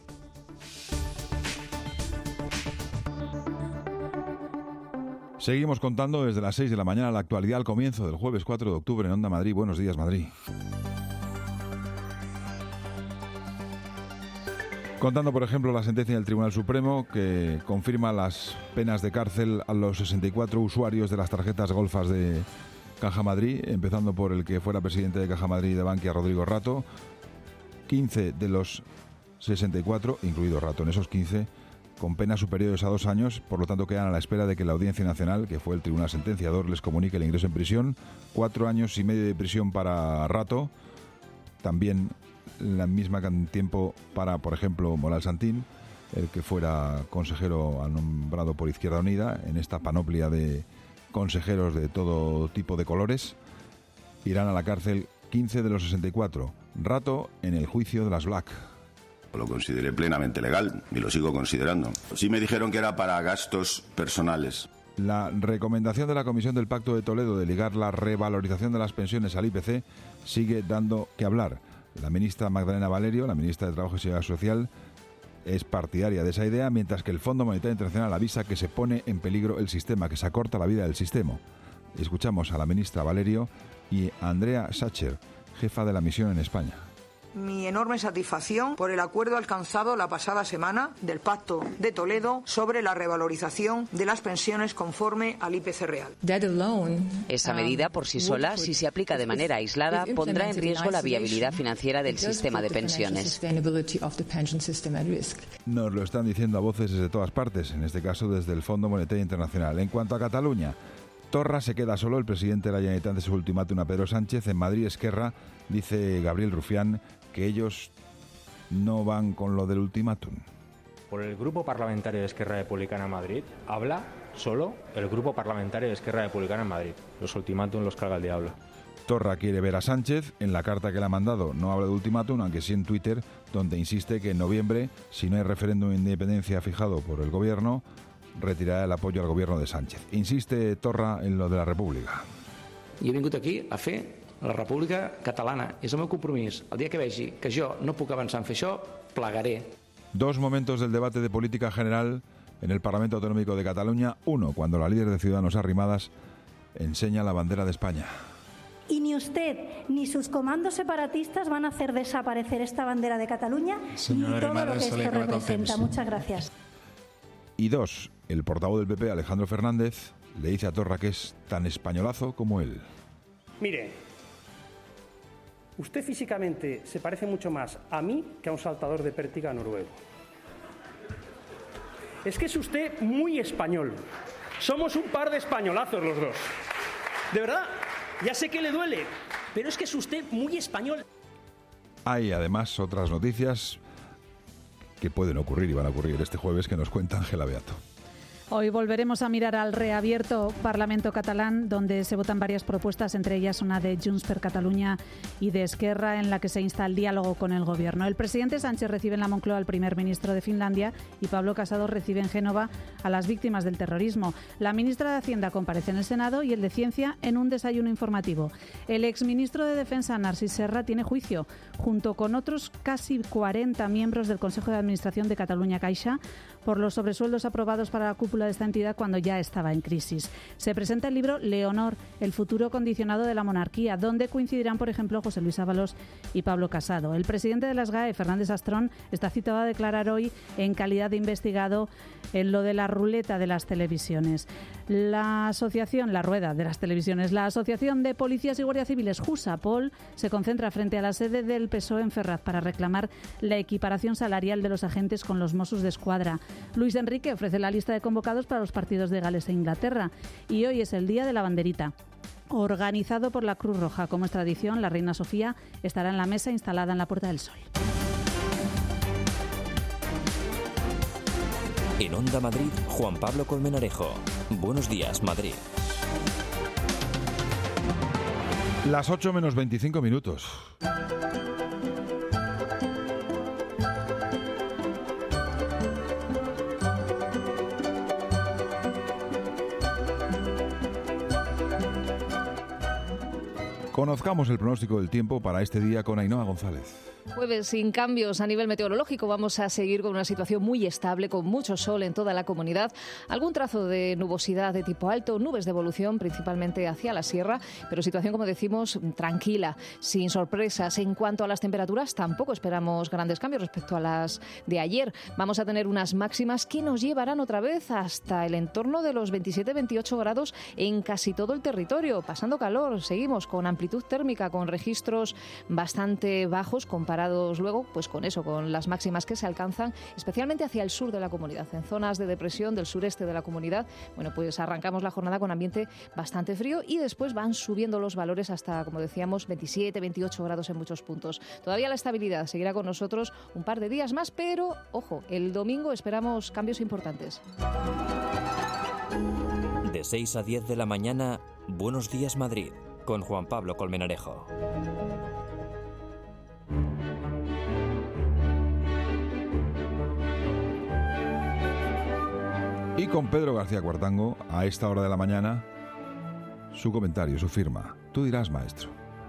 Seguimos contando desde las seis de la mañana la actualidad al comienzo del jueves cuatro de octubre en Onda Madrid. Buenos días, Madrid. Contando, por ejemplo, la sentencia del Tribunal Supremo que confirma las penas de cárcel a los sesenta y cuatro usuarios de las tarjetas golfas de Caja Madrid, empezando por el que fuera presidente de Caja Madrid de Bankia, Rodrigo Rato. quince de los sesenta y cuatro, incluido Rato en esos quince, con penas superiores a dos años, por lo tanto quedan a la espera de que la Audiencia Nacional, que fue el tribunal sentenciador, les comunique el ingreso en prisión. Cuatro años y medio de prisión para Rato, también la misma tiempo para, por ejemplo, Moral Santín, el que fuera consejero nombrado por Izquierda Unida, en esta panoplia de consejeros de todo tipo de colores. Irán a la cárcel quince de los sesenta y cuatro. Rato en el juicio de las Black. Lo consideré plenamente legal y lo sigo considerando. Sí me dijeron que era para gastos personales. La recomendación de la Comisión del Pacto de Toledo de ligar la revalorización de las pensiones al I P C sigue dando que hablar. La ministra Magdalena Valerio, la ministra de Trabajo y Seguridad Social, es partidaria de esa idea, mientras que el Fondo Monetario Internacional avisa que se pone en peligro el sistema, que se acorta la vida del sistema. Escuchamos a la ministra Valerio y a Andrea Sacher, jefa de la misión en España. Mi enorme satisfacción por el acuerdo alcanzado la pasada semana del Pacto de Toledo sobre la revalorización de las pensiones conforme al I P C real. Esa medida por sí sola, si se aplica de manera aislada, pondrá en riesgo la viabilidad financiera del sistema de pensiones. Nos lo están diciendo a voces desde todas partes, en este caso desde el Fondo Monetario Internacional. En cuanto a Cataluña, Torra se queda solo, el presidente de la Generalitat de su ultimátum a Pedro Sánchez. En Madrid, Esquerra, dice Gabriel Rufián, que ellos no van con lo del ultimátum. Por el Grupo Parlamentario de Esquerra Republicana en Madrid, habla solo el Grupo Parlamentario de Esquerra Republicana en Madrid. Los ultimátum los carga el diablo. Torra quiere ver a Sánchez. En la carta que le ha mandado no habla de ultimátum, aunque sí en Twitter, donde insiste que en noviembre, si no hay referéndum de independencia fijado por el gobierno, retirará el apoyo al gobierno de Sánchez. Insiste Torra en lo de la República. Jo he vingut aquí a fer la República Catalana. És el meu compromís. El dia que vegi que jo no puc avançar en fer això, plegaré. Dos momentos del debate de política general en el Parlamento Autonómico de Cataluña. Uno, cuando la líder de Ciudadanos Arrimadas enseña la bandera de España. Y ni usted ni sus comandos separatistas van a hacer desaparecer esta bandera de Cataluña Señora y todo Arrimadas, lo que esto representa. Muchas gracias. Y dos, el portavoz del P P, Alejandro Fernández, le dice a Torra que es tan españolazo como él. Mire, Usted físicamente se parece mucho más a mí que a un saltador de pértiga noruego. Es que es usted muy español. Somos un par de españolazos los dos. De verdad, ya sé que le duele, pero es que es usted muy español. Hay además otras noticias que pueden ocurrir y van a ocurrir este jueves que nos cuenta Ángela Beato. Hoy volveremos a mirar al reabierto Parlamento catalán, donde se votan varias propuestas, entre ellas una de Junts per Catalunya y de Esquerra, en la que se insta el diálogo con el Gobierno. El presidente Sánchez recibe en la Moncloa al primer ministro de Finlandia y Pablo Casado recibe en Génova a las víctimas del terrorismo. La ministra de Hacienda comparece en el Senado y el de Ciencia en un desayuno informativo. El exministro de Defensa, Narcís Serra, tiene juicio, junto con otros casi cuarenta miembros del Consejo de Administración de Catalunya Caixa, por los sobresueldos aprobados para la cúpula de esta entidad cuando ya estaba en crisis. Se presenta el libro Leonor, el futuro condicionado de la monarquía, donde coincidirán, por ejemplo, José Luis Ábalos y Pablo Casado. El presidente de las G A E, Fernández Astrón, está citado a declarar hoy en calidad de investigado en lo de la ruleta de las televisiones. La asociación, la rueda de las televisiones, la Asociación de Policías y Guardias Civiles, Jusapol, se concentra frente a la sede del P S O E en Ferraz para reclamar la equiparación salarial de los agentes con los Mossos de Escuadra. Luis Enrique ofrece la lista de convocados para los partidos de Gales e Inglaterra y hoy es el Día de la Banderita. Organizado por la Cruz Roja, como es tradición, la reina Sofía estará en la mesa instalada en la Puerta del Sol. En Onda Madrid, Juan Pablo Colmenarejo. Buenos días, Madrid. Las ocho menos veinticinco minutos. Conozcamos el pronóstico del tiempo para este día con Ainhoa González. Jueves sin cambios a nivel meteorológico. Vamos a seguir con una situación muy estable, con mucho sol en toda la comunidad. Algún trazo de nubosidad de tipo alto, nubes de evolución principalmente hacia la sierra, pero situación, como decimos, tranquila, sin sorpresas. En cuanto a las temperaturas, tampoco esperamos grandes cambios respecto a las de ayer. Vamos a tener unas máximas que nos llevarán otra vez hasta el entorno de los veintisiete veintiocho grados en casi todo el territorio. Pasando calor, seguimos con amplitud térmica, con registros bastante bajos comparados luego pues con eso, con las máximas que se alcanzan, especialmente hacia el sur de la comunidad, en zonas de depresión del sureste de la comunidad. Bueno, pues arrancamos la jornada con ambiente bastante frío y después van subiendo los valores hasta, como decíamos, veintisiete, veintiocho grados en muchos puntos. Todavía la estabilidad seguirá con nosotros un par de días más, pero, ojo, el domingo esperamos cambios importantes. De seis a diez de la mañana, Buenos días, Madrid, con Juan Pablo Colmenarejo. Y con Pedro García Cuartango, a esta hora de la mañana, su comentario, su firma. Tú dirás, maestro.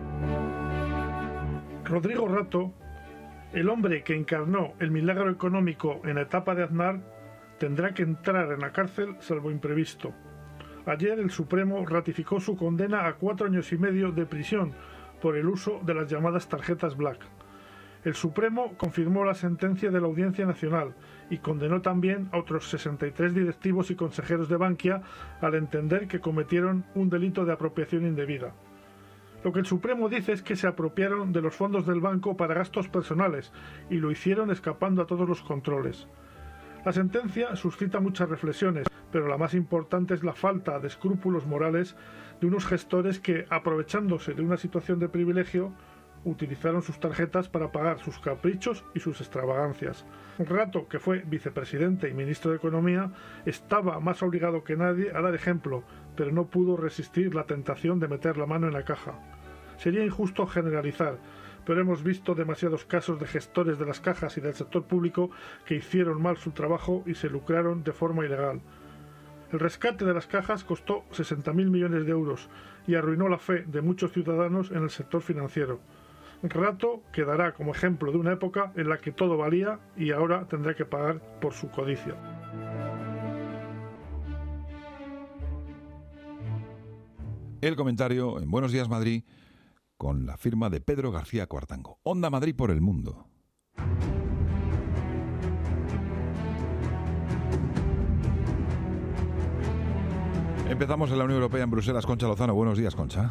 Rodrigo Rato, el hombre que encarnó el milagro económico en la etapa de Aznar, tendrá que entrar en la cárcel salvo imprevisto. Ayer el Supremo ratificó su condena a cuatro años y medio de prisión por el uso de las llamadas tarjetas Black. El Supremo confirmó la sentencia de la Audiencia Nacional y condenó también a otros sesenta y tres directivos y consejeros de Bankia al entender que cometieron un delito de apropiación indebida. Lo que el Supremo dice es que se apropiaron de los fondos del banco para gastos personales y lo hicieron escapando a todos los controles. La sentencia suscita muchas reflexiones, pero la más importante es la falta de escrúpulos morales de unos gestores que, aprovechándose de una situación de privilegio, utilizaron sus tarjetas para pagar sus caprichos y sus extravagancias. Rato, que fue vicepresidente y ministro de Economía, estaba más obligado que nadie a dar ejemplo, pero no pudo resistir la tentación de meter la mano en la caja. Sería injusto generalizar, pero hemos visto demasiados casos de gestores de las cajas y del sector público que hicieron mal su trabajo y se lucraron de forma ilegal. El rescate de las cajas costó sesenta mil millones de euros y arruinó la fe de muchos ciudadanos en el sector financiero. Rato quedará como ejemplo de una época en la que todo valía y ahora tendrá que pagar por su codicia. El comentario en Buenos días, Madrid, con la firma de Pedro García Cuartango. Onda Madrid por el mundo. Empezamos en la Unión Europea en Bruselas. Concha Lozano, buenos días, Concha.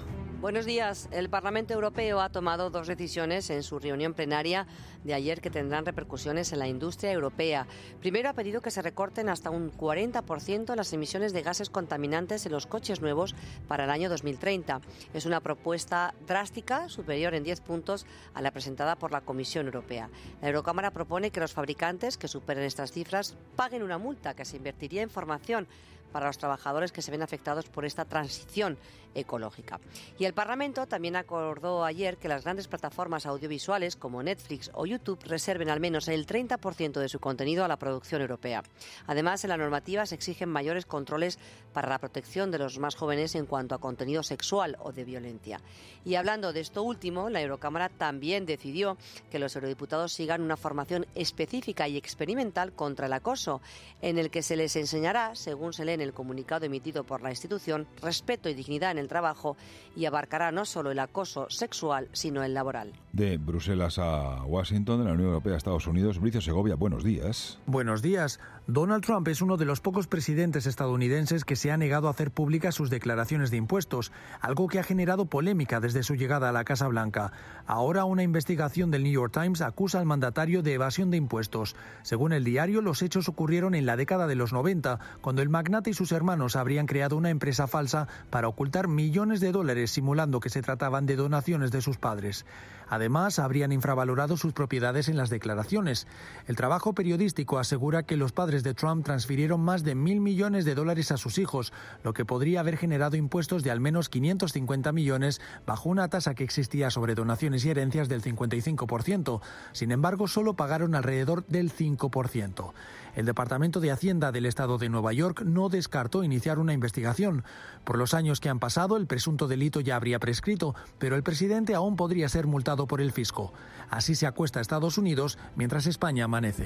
Buenos días. El Parlamento Europeo ha tomado dos decisiones en su reunión plenaria de ayer que tendrán repercusiones en la industria europea. Primero, ha pedido que se recorten hasta un cuarenta por ciento las emisiones de gases contaminantes en los coches nuevos para el año dos mil treinta. Es una propuesta drástica, superior en diez puntos a la presentada por la Comisión Europea. La Eurocámara propone que los fabricantes que superen estas cifras paguen una multa que se invertiría en formación para los trabajadores que se ven afectados por esta transición ecológica. Y el Parlamento también acordó ayer que las grandes plataformas audiovisuales como Netflix o YouTube reserven al menos el treinta por ciento de su contenido a la producción europea. Además, en la normativa se exigen mayores controles para la protección de los más jóvenes en cuanto a contenido sexual o de violencia. Y hablando de esto último, la Eurocámara también decidió que los eurodiputados sigan una formación específica y experimental contra el acoso, en el que se les enseñará, según se lee en el comunicado emitido por la institución, respeto y dignidad en el trabajo, y abarcará no solo el acoso sexual, sino el laboral. De Bruselas a Washington, de la Unión Europea a Estados Unidos, Bricio Segovia, buenos días. Buenos días. Donald Trump es uno de los pocos presidentes estadounidenses que se ha negado a hacer públicas sus declaraciones de impuestos, algo que ha generado polémica desde su llegada a la Casa Blanca. Ahora una investigación del New York Times acusa al mandatario de evasión de impuestos. Según el diario, los hechos ocurrieron en la década de los noventa, cuando el magnate y sus hermanos habrían creado una empresa falsa para ocultar millones de dólares simulando que se trataban de donaciones de sus padres. Además, habrían infravalorado sus propiedades en las declaraciones. El trabajo periodístico asegura que los padres de Trump transfirieron más de mil millones de dólares a sus hijos, lo que podría haber generado impuestos de al menos quinientos cincuenta millones bajo una tasa que existía sobre donaciones y herencias del cincuenta y cinco por ciento. Sin embargo, solo pagaron alrededor del cinco por ciento. El Departamento de Hacienda del Estado de Nueva York no descartó iniciar una investigación. Por los años que han pasado, el presunto delito ya habría prescrito, pero el presidente aún podría ser multado por el fisco. Así se acuesta Estados Unidos mientras España amanece.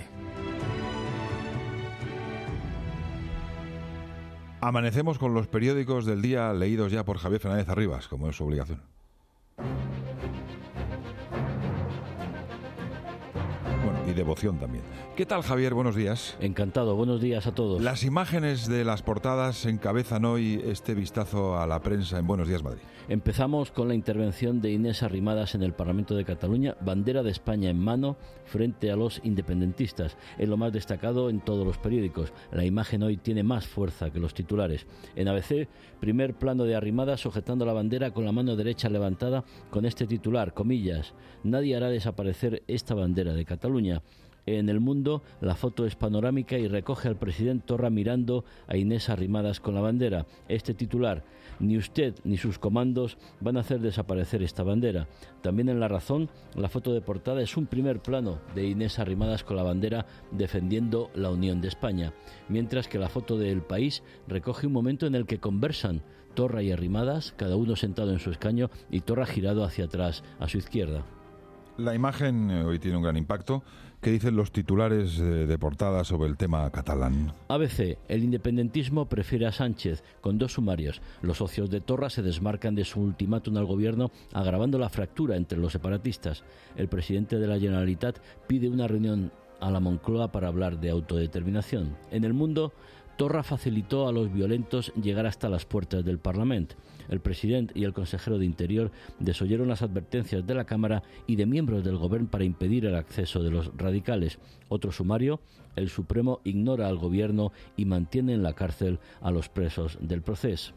Amanecemos con los periódicos del día leídos ya por Javier Fernández Arribas, como es su obligación. Bueno, y devoción también. ¿Qué tal, Javier? Buenos días. Encantado, buenos días a todos. Las imágenes de las portadas encabezan hoy este vistazo a la prensa en Buenos Días, Madrid. Empezamos con la intervención de Inés Arrimadas en el Parlamento de Cataluña, bandera de España en mano frente a los independentistas. Es lo más destacado en todos los periódicos. La imagen hoy tiene más fuerza que los titulares. En A B C, primer plano de Arrimadas sujetando la bandera con la mano derecha levantada con este titular, comillas, nadie hará desaparecer esta bandera de Cataluña. En El Mundo, la foto es panorámica y recoge al presidente Torra mirando a Inés Arrimadas con la bandera. Este titular, ni usted ni sus comandos van a hacer desaparecer esta bandera. También en La Razón, la foto de portada es un primer plano de Inés Arrimadas con la bandera defendiendo la unión de España, mientras que la foto de El País recoge un momento en el que conversan Torra y Arrimadas, cada uno sentado en su escaño y Torra girado hacia atrás, a su izquierda. La imagen hoy tiene un gran impacto. ¿Qué dicen los titulares de portada sobre el tema catalán? A B C, el independentismo prefiere a Sánchez, con dos sumarios. Los socios de Torra se desmarcan de su ultimátum al gobierno, agravando la fractura entre los separatistas. El presidente de la Generalitat pide una reunión a la Moncloa para hablar de autodeterminación. En El Mundo, Torra facilitó a los violentos llegar hasta las puertas del Parlamento. El presidente y el consejero de Interior desoyeron las advertencias de la Cámara y de miembros del Gobierno para impedir el acceso de los radicales. Otro sumario, el Supremo ignora al Gobierno y mantiene en la cárcel a los presos del proceso.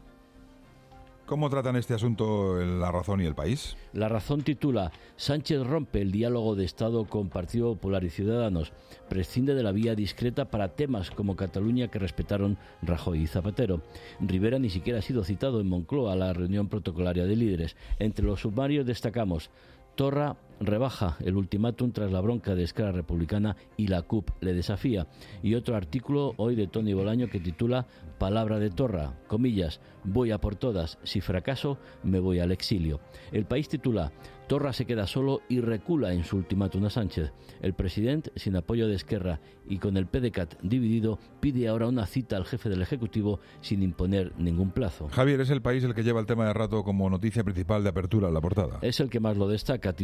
¿Cómo tratan este asunto La Razón y El País? La Razón titula: Sánchez rompe el diálogo de Estado con Partido Popular y Ciudadanos. Prescinde de la vía discreta para temas como Cataluña que respetaron Rajoy y Zapatero. Rivera ni siquiera ha sido citado en Moncloa a la reunión protocolaria de líderes. Entre los sumarios destacamos: Torra rebaja el ultimátum tras la bronca de Esquerra Republicana y la C U P le desafía. Y otro artículo hoy de Toni Bolaño que titula Palabra de Torra, comillas, voy a por todas, si fracaso me voy al exilio. El País titula Torra se queda solo y recula en su ultimátum a Sánchez. El presidente, sin apoyo de Esquerra y con el P D C A T dividido, pide ahora una cita al jefe del Ejecutivo sin imponer ningún plazo. Javier, es El País el que lleva el tema de rato como noticia principal de apertura en la portada. Es el que más lo destaca. Titular: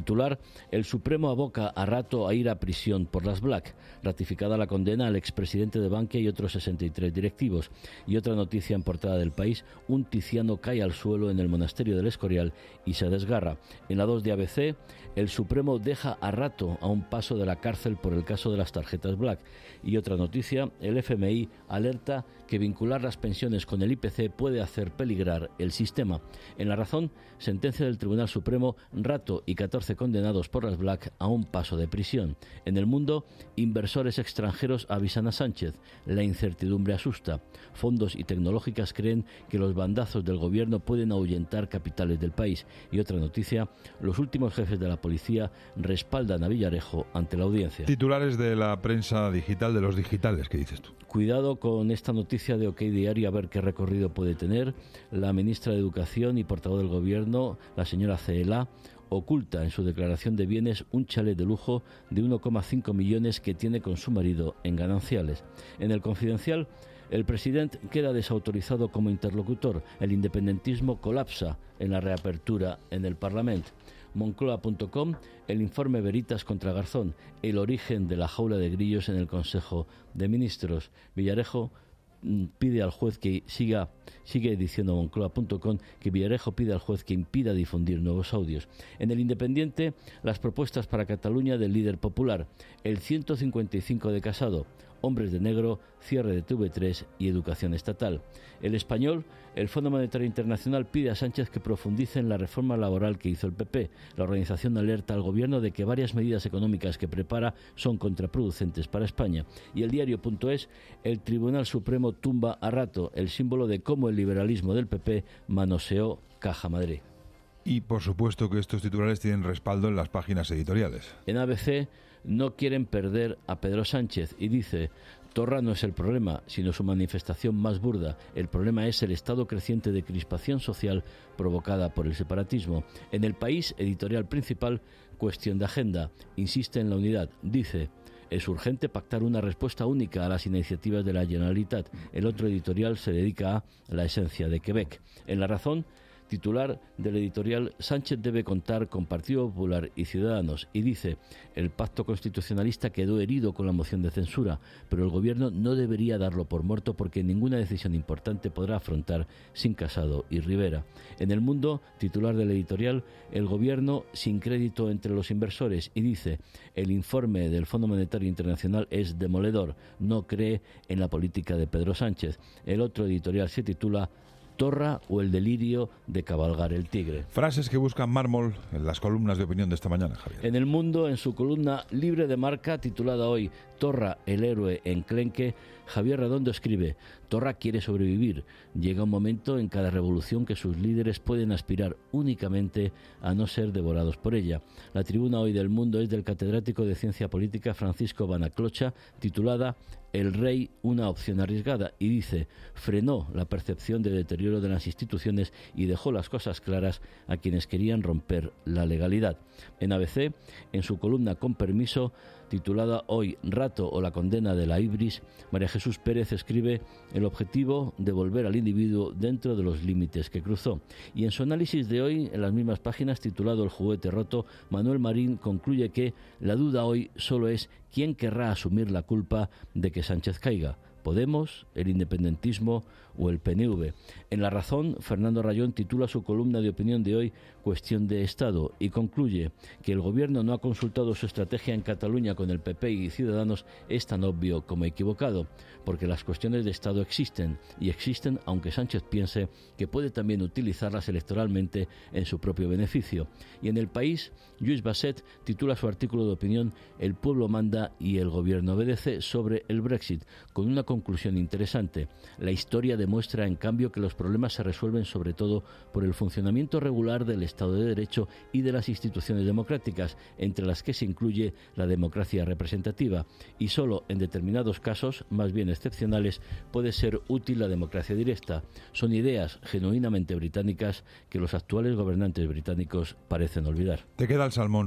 el Supremo aboca a Rato a ir a prisión por las Black. Ratificada la condena al expresidente de Bankia y otros sesenta y tres directivos. Y otra noticia en portada del País, un tiziano cae al suelo en el monasterio del Escorial y se desgarra. En la dos de A B C, el Supremo deja a Rato a un paso de la cárcel por el caso de las tarjetas Black. Y otra noticia, el F M I alerta que vincular las pensiones con el I P C puede hacer peligrar el sistema. En La Razón, sentencia del Tribunal Supremo, Rato y catorce condenados por las Black a un paso de prisión. En El Mundo, inversores extranjeros avisan a Sánchez. La incertidumbre asusta. Fondos y tecnológicas creen que los bandazos del gobierno pueden ahuyentar capitales del país. Y otra noticia, los últimos jefes de la policía respaldan a Villarejo ante la audiencia. Titulares de la prensa digital, de los digitales, ¿qué dices tú? Cuidado con esta noticia de OK Diario, a ver qué recorrido puede tener. La ministra de Educación y portavoz del Gobierno, la señora Cela, oculta en su declaración de bienes un chalet de lujo de uno coma cinco millones que tiene con su marido en Gananciales. En El Confidencial, el presidente queda desautorizado como interlocutor. El independentismo colapsa en la reapertura en el Parlamento. Moncloa punto com, el informe Veritas contra Garzón, el origen de la jaula de grillos en el Consejo de Ministros. Villarejo pide al juez que siga, sigue diciendo Moncloa punto com que Villarejo pide al juez que impida difundir nuevos audios. En El Independiente, las propuestas para Cataluña del líder popular, el ciento cincuenta y cinco de Casado, Hombres de Negro, cierre de T V tres y educación estatal. El Español, el Fondo Monetario Internacional pide a Sánchez que profundice en la reforma laboral que hizo el P P. La organización alerta al gobierno de que varias medidas económicas que prepara son contraproducentes para España. Y el diario.es, el Tribunal Supremo tumba a Rato, el símbolo de cómo el liberalismo del P P manoseó Caja Madrid. Y por supuesto que estos titulares tienen respaldo en las páginas editoriales. En A B C no quieren perder a Pedro Sánchez y dice: Torra no es el problema, sino su manifestación más burda. El problema es el estado creciente de crispación social provocada por el separatismo. En El País, editorial principal, cuestión de agenda. Insiste en la unidad. Dice: es urgente pactar una respuesta única a las iniciativas de la Generalitat. El otro editorial se dedica a la esencia de Quebec. En La Razón, titular del editorial, Sánchez debe contar con Partido Popular y Ciudadanos, y dice: el pacto constitucionalista quedó herido con la moción de censura, pero el gobierno no debería darlo por muerto porque ninguna decisión importante podrá afrontar sin Casado y Rivera. En El Mundo, titular del editorial, el gobierno sin crédito entre los inversores, y dice: el informe del Fondo Monetario Internacional es demoledor, no cree en la política de Pedro Sánchez. El otro editorial se titula Torra o el delirio de cabalgar el tigre. Frases que buscan mármol en las columnas de opinión de esta mañana, Javier. En El Mundo, en su columna libre de marca, titulada hoy Torra, el héroe enclenque, Javier Redondo escribe: Torra quiere sobrevivir. Llega un momento en cada revolución que sus líderes pueden aspirar únicamente a no ser devorados por ella. La tribuna hoy del Mundo es del catedrático de Ciencia Política Francisco Banaclocha, titulada El rey, una opción arriesgada, y dice: frenó la percepción de deterioro de las instituciones y dejó las cosas claras a quienes querían romper la legalidad. En A B C, en su columna Con permiso, titulada hoy Rato o la condena de la Ibris, María Jesús Pérez escribe: el objetivo de volver al individuo dentro de los límites que cruzó. Y en su análisis de hoy, en las mismas páginas, titulado El juguete roto, Manuel Marín concluye que la duda hoy solo es quién querrá asumir la culpa de que Sánchez caiga: Podemos, el independentismo o el P N V. En La Razón, Fernando Rayón titula su columna de opinión de hoy Cuestión de Estado y concluye que el gobierno no ha consultado su estrategia en Cataluña con el P P y Ciudadanos es tan obvio como equivocado, porque las cuestiones de Estado existen, y existen aunque Sánchez piense que puede también utilizarlas electoralmente en su propio beneficio. Y en El País, Lluís Basset titula su artículo de opinión El pueblo manda y el gobierno obedece sobre el Brexit, con una conclusión interesante. La historia demuestra, en cambio, que los problemas se resuelven sobre todo por el funcionamiento regular del Estado de Derecho y de las instituciones democráticas, entre las que se incluye la democracia representativa, y solo en determinados casos, más bien excepcionales, puede ser útil la democracia directa. Son ideas genuinamente británicas que los actuales gobernantes británicos parecen olvidar. Te queda el salmón.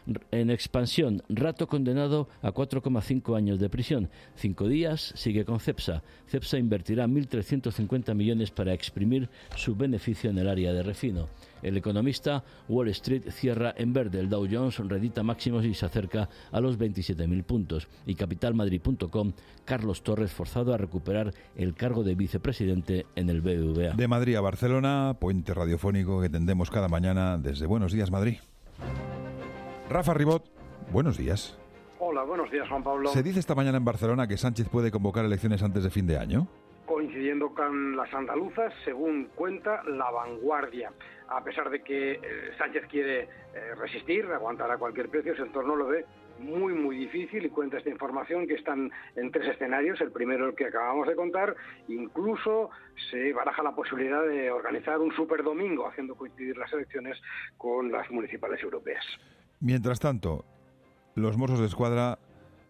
En expansión, Rato condenado a cuatro coma cinco años de prisión. Cinco días sigue con Cepsa. Cepsa invertirá mil trescientos cincuenta millones para exprimir su beneficio en el área de refino. El Economista, Wall Street cierra en verde. El Dow Jones redita máximos y se acerca a los veintisiete mil puntos. Y capital madrid punto com, Carlos Torres forzado a recuperar el cargo de vicepresidente en el B B V A. De Madrid a Barcelona, puente radiofónico que tendemos cada mañana desde Buenos Días, Madrid. Rafa Ribot, buenos días. Hola, buenos días, Juan Pablo. ¿Se dice esta mañana en Barcelona que Sánchez puede convocar elecciones antes de fin de año? Coincidiendo con las andaluzas, según cuenta La Vanguardia. A pesar de que eh, Sánchez quiere eh, resistir, aguantar a cualquier precio, su entorno lo ve muy, muy difícil y cuenta esta información que están en tres escenarios. El primero, el que acabamos de contar, incluso se baraja la posibilidad de organizar un superdomingo, haciendo coincidir las elecciones con las municipales europeas. Mientras tanto, los Mossos de Escuadra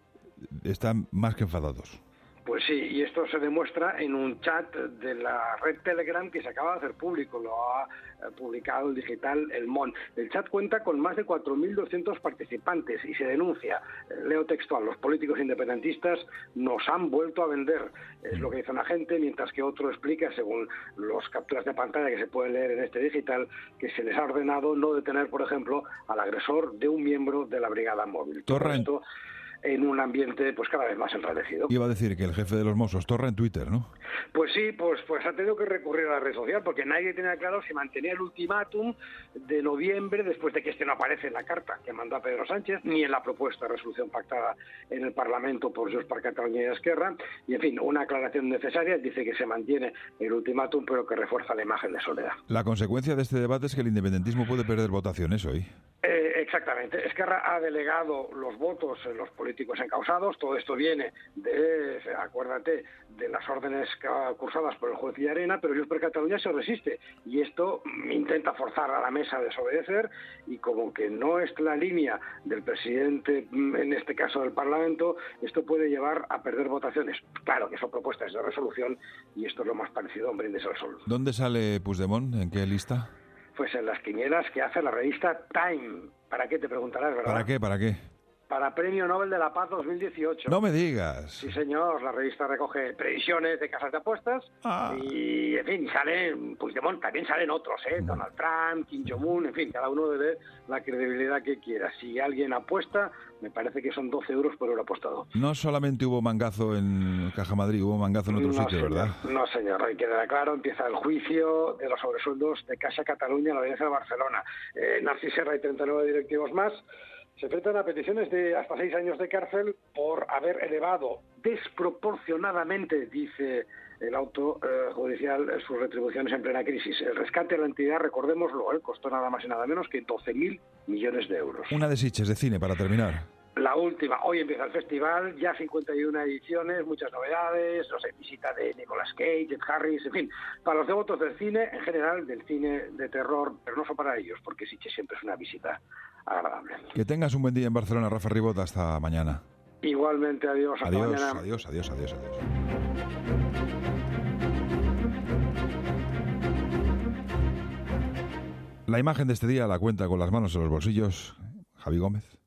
están más que enfadados. Pues sí, y esto se demuestra en un chat de la red Telegram que se acaba de hacer público, lo ha publicado el digital El Mon. El chat cuenta con más de cuatro mil doscientos participantes y se denuncia, leo textual, los políticos independentistas nos han vuelto a vender, es lo que dice una gente, mientras que otro explica, según los capturas de pantalla que se pueden leer en este digital, que se les ha ordenado no detener, por ejemplo, al agresor de un miembro de la brigada móvil. Todo esto en un ambiente pues cada vez más enrarecido. Iba a decir que el jefe de los Mossos, Torra, en Twitter, ¿no? Pues sí, pues pues ha tenido que recurrir a la red social porque nadie tenía claro si mantenía el ultimátum de noviembre después de que este no aparece en la carta que mandó a Pedro Sánchez ni en la propuesta de resolución pactada en el Parlamento por Junts per Catalunya y Esquerra. Y en fin, una aclaración necesaria, dice que se mantiene el ultimátum pero que refuerza la imagen de soledad. La consecuencia de este debate es que el independentismo puede perder votaciones hoy. Eh, exactamente. Esquerra ha delegado los votos en los políticos encausados. Todo esto viene de, acuérdate, de las órdenes cursadas por el juez Villarena, pero Junts per Catalunya se resiste y esto intenta forzar a la mesa a desobedecer y como que no es la línea del presidente, en este caso del Parlamento, esto puede llevar a perder votaciones. Claro que son propuestas de resolución y esto es lo más parecido a un brindis al sol. ¿Dónde sale Puigdemont? ¿En qué lista? Pues en las quinielas que hace la revista Time. ¿Para qué te preguntarás, verdad? ¿Para qué? ¿Para qué? Para Premio Nobel de la Paz dos mil dieciocho. No me digas. Sí, señor. La revista recoge previsiones de casas de apuestas ah. y, en fin, salen Puigdemont, también salen otros, ¿eh? Mm. Donald Trump, Kim Jong-un, en fin, cada uno debe la credibilidad que quiera. Si alguien apuesta, me parece que son doce euros por euro apostado. No solamente hubo mangazo en Caja Madrid, hubo mangazo en otro no, sitio, señor. ¿verdad? No, señor. Ahí queda claro, empieza el juicio de los sobresueldos de Caixa Cataluña en la Audiencia de Barcelona. Eh, Narcís Serra y treinta y nueve directivos más se enfrentan a peticiones de hasta seis años de cárcel por haber elevado desproporcionadamente, dice el auto eh, judicial, sus retribuciones en plena crisis. El rescate a la entidad, recordémoslo, eh, costó nada más y nada menos que doce mil millones de euros. Una de Sitges de cine, para terminar. La última, hoy empieza el festival, ya cincuenta y una ediciones, muchas novedades, no sé, visita de Nicolas Cage, Ed Harris, en fin, para los devotos del cine, en general, del cine de terror, pero no solo para ellos, porque Sitges siempre es una visita agradable. Que tengas un buen día en Barcelona, Rafa Ribot, hasta mañana. Igualmente, adiós, hasta adiós, mañana. Adiós, adiós, adiós, adiós. La imagen de este día la cuenta con las manos en los bolsillos Javi Gómez.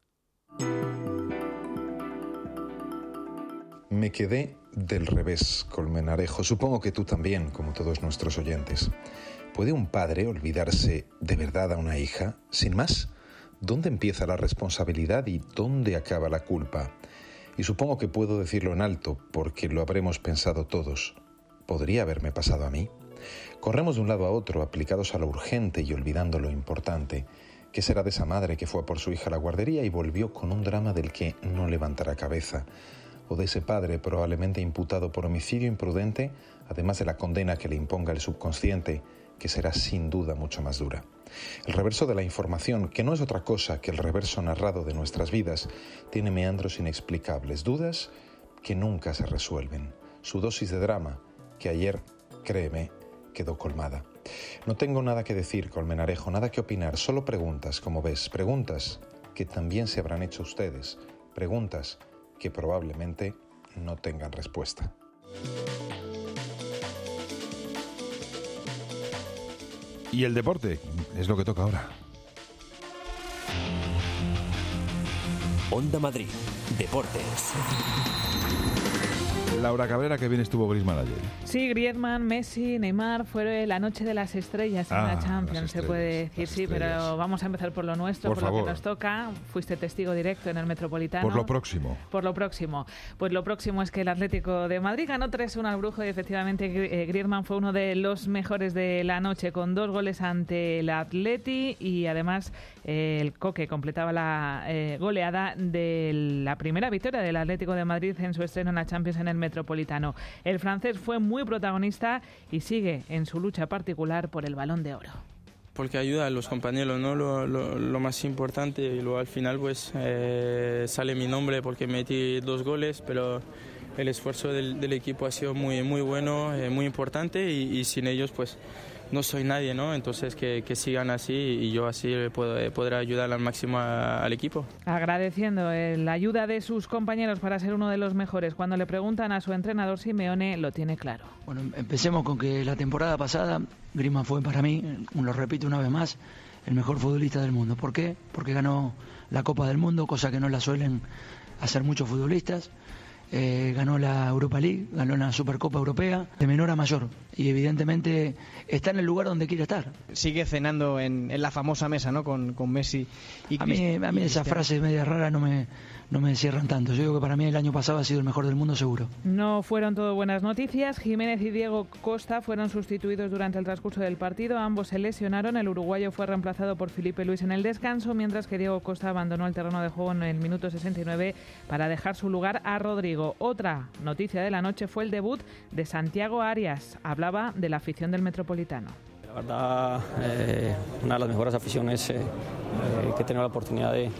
Me quedé del revés, Colmenarejo. Supongo que tú también, como todos nuestros oyentes. ¿Puede un padre olvidarse de verdad a una hija? Sin más, ¿dónde empieza la responsabilidad y dónde acaba la culpa? Y supongo que puedo decirlo en alto, porque lo habremos pensado todos. ¿Podría haberme pasado a mí? Corremos de un lado a otro, aplicados a lo urgente y olvidando lo importante. ¿Qué será de esa madre que fue a por su hija a la guardería y volvió con un drama del que no levantará cabeza? O de ese padre probablemente imputado por homicidio imprudente, además de la condena que le imponga el subconsciente, que será sin duda mucho más dura. El reverso de la información, que no es otra cosa que el reverso narrado de nuestras vidas, tiene meandros inexplicables, dudas que nunca se resuelven. Su dosis de drama, que ayer, créeme, quedó colmada. No tengo nada que decir, Colmenarejo, nada que opinar, solo preguntas, como ves, preguntas que también se habrán hecho ustedes, preguntas que probablemente no tengan respuesta. Y el deporte es lo que toca ahora. Onda Madrid, Deportes. Laura Cabrera, que bien estuvo Griezmann ayer. Sí, Griezmann, Messi, Neymar, fue la noche de las estrellas en Ah, la Champions, se puede decir, sí, pero vamos a empezar por lo nuestro, Por por, lo favor. que nos toca. Fuiste testigo directo en el Metropolitano. Por lo próximo. Por lo próximo. Pues lo próximo es que el Atlético de Madrid ganó tres uno al Brujo y efectivamente Gri- eh, Griezmann fue uno de los mejores de la noche con dos goles ante el Atleti y además eh, el Coque completaba la eh, goleada de la primera victoria del Atlético de Madrid en su estreno en la Champions en el Metropolitano. El francés fue muy protagonista y sigue en su lucha particular por el Balón de Oro. Porque ayuda a los compañeros, ¿no? Lo, lo, lo más importante, y luego al final pues eh, sale mi nombre porque metí dos goles, pero el esfuerzo del, del equipo ha sido muy, muy bueno, eh, muy importante y, y sin ellos pues no soy nadie, ¿no? Entonces que, que sigan así y yo así puedo, podré ayudar al máximo a, al equipo. Agradeciendo eh, la ayuda de sus compañeros para ser uno de los mejores. Cuando le preguntan a su entrenador Simeone, lo tiene claro. Bueno, empecemos con que la temporada pasada Griezmann fue para mí, lo repito una vez más, el mejor futbolista del mundo. ¿Por qué? Porque ganó la Copa del Mundo, cosa que no la suelen hacer muchos futbolistas. Eh, ganó la Europa League, ganó la Supercopa Europea, de menor a mayor, y evidentemente está en el lugar donde quiere estar. Sigue cenando en, en la famosa mesa, ¿no? Con, con Messi y A mí, a mí esas frases media raras no me, no me cierran tanto. Yo digo que para mí el año pasado ha sido el mejor del mundo seguro. No fueron todo buenas noticias. Jiménez y Diego Costa fueron sustituidos durante el transcurso del partido. Ambos se lesionaron. El uruguayo fue reemplazado por Felipe Luis en el descanso, mientras que Diego Costa abandonó el terreno de juego en el minuto sesenta y nueve para dejar su lugar a Rodrigo. Otra noticia de la noche fue el debut de Santiago Arias. Hablaba de la afición del Metropolitano. La verdad, eh, una de las mejores aficiones eh, eh, que he tenido la oportunidad de, eh,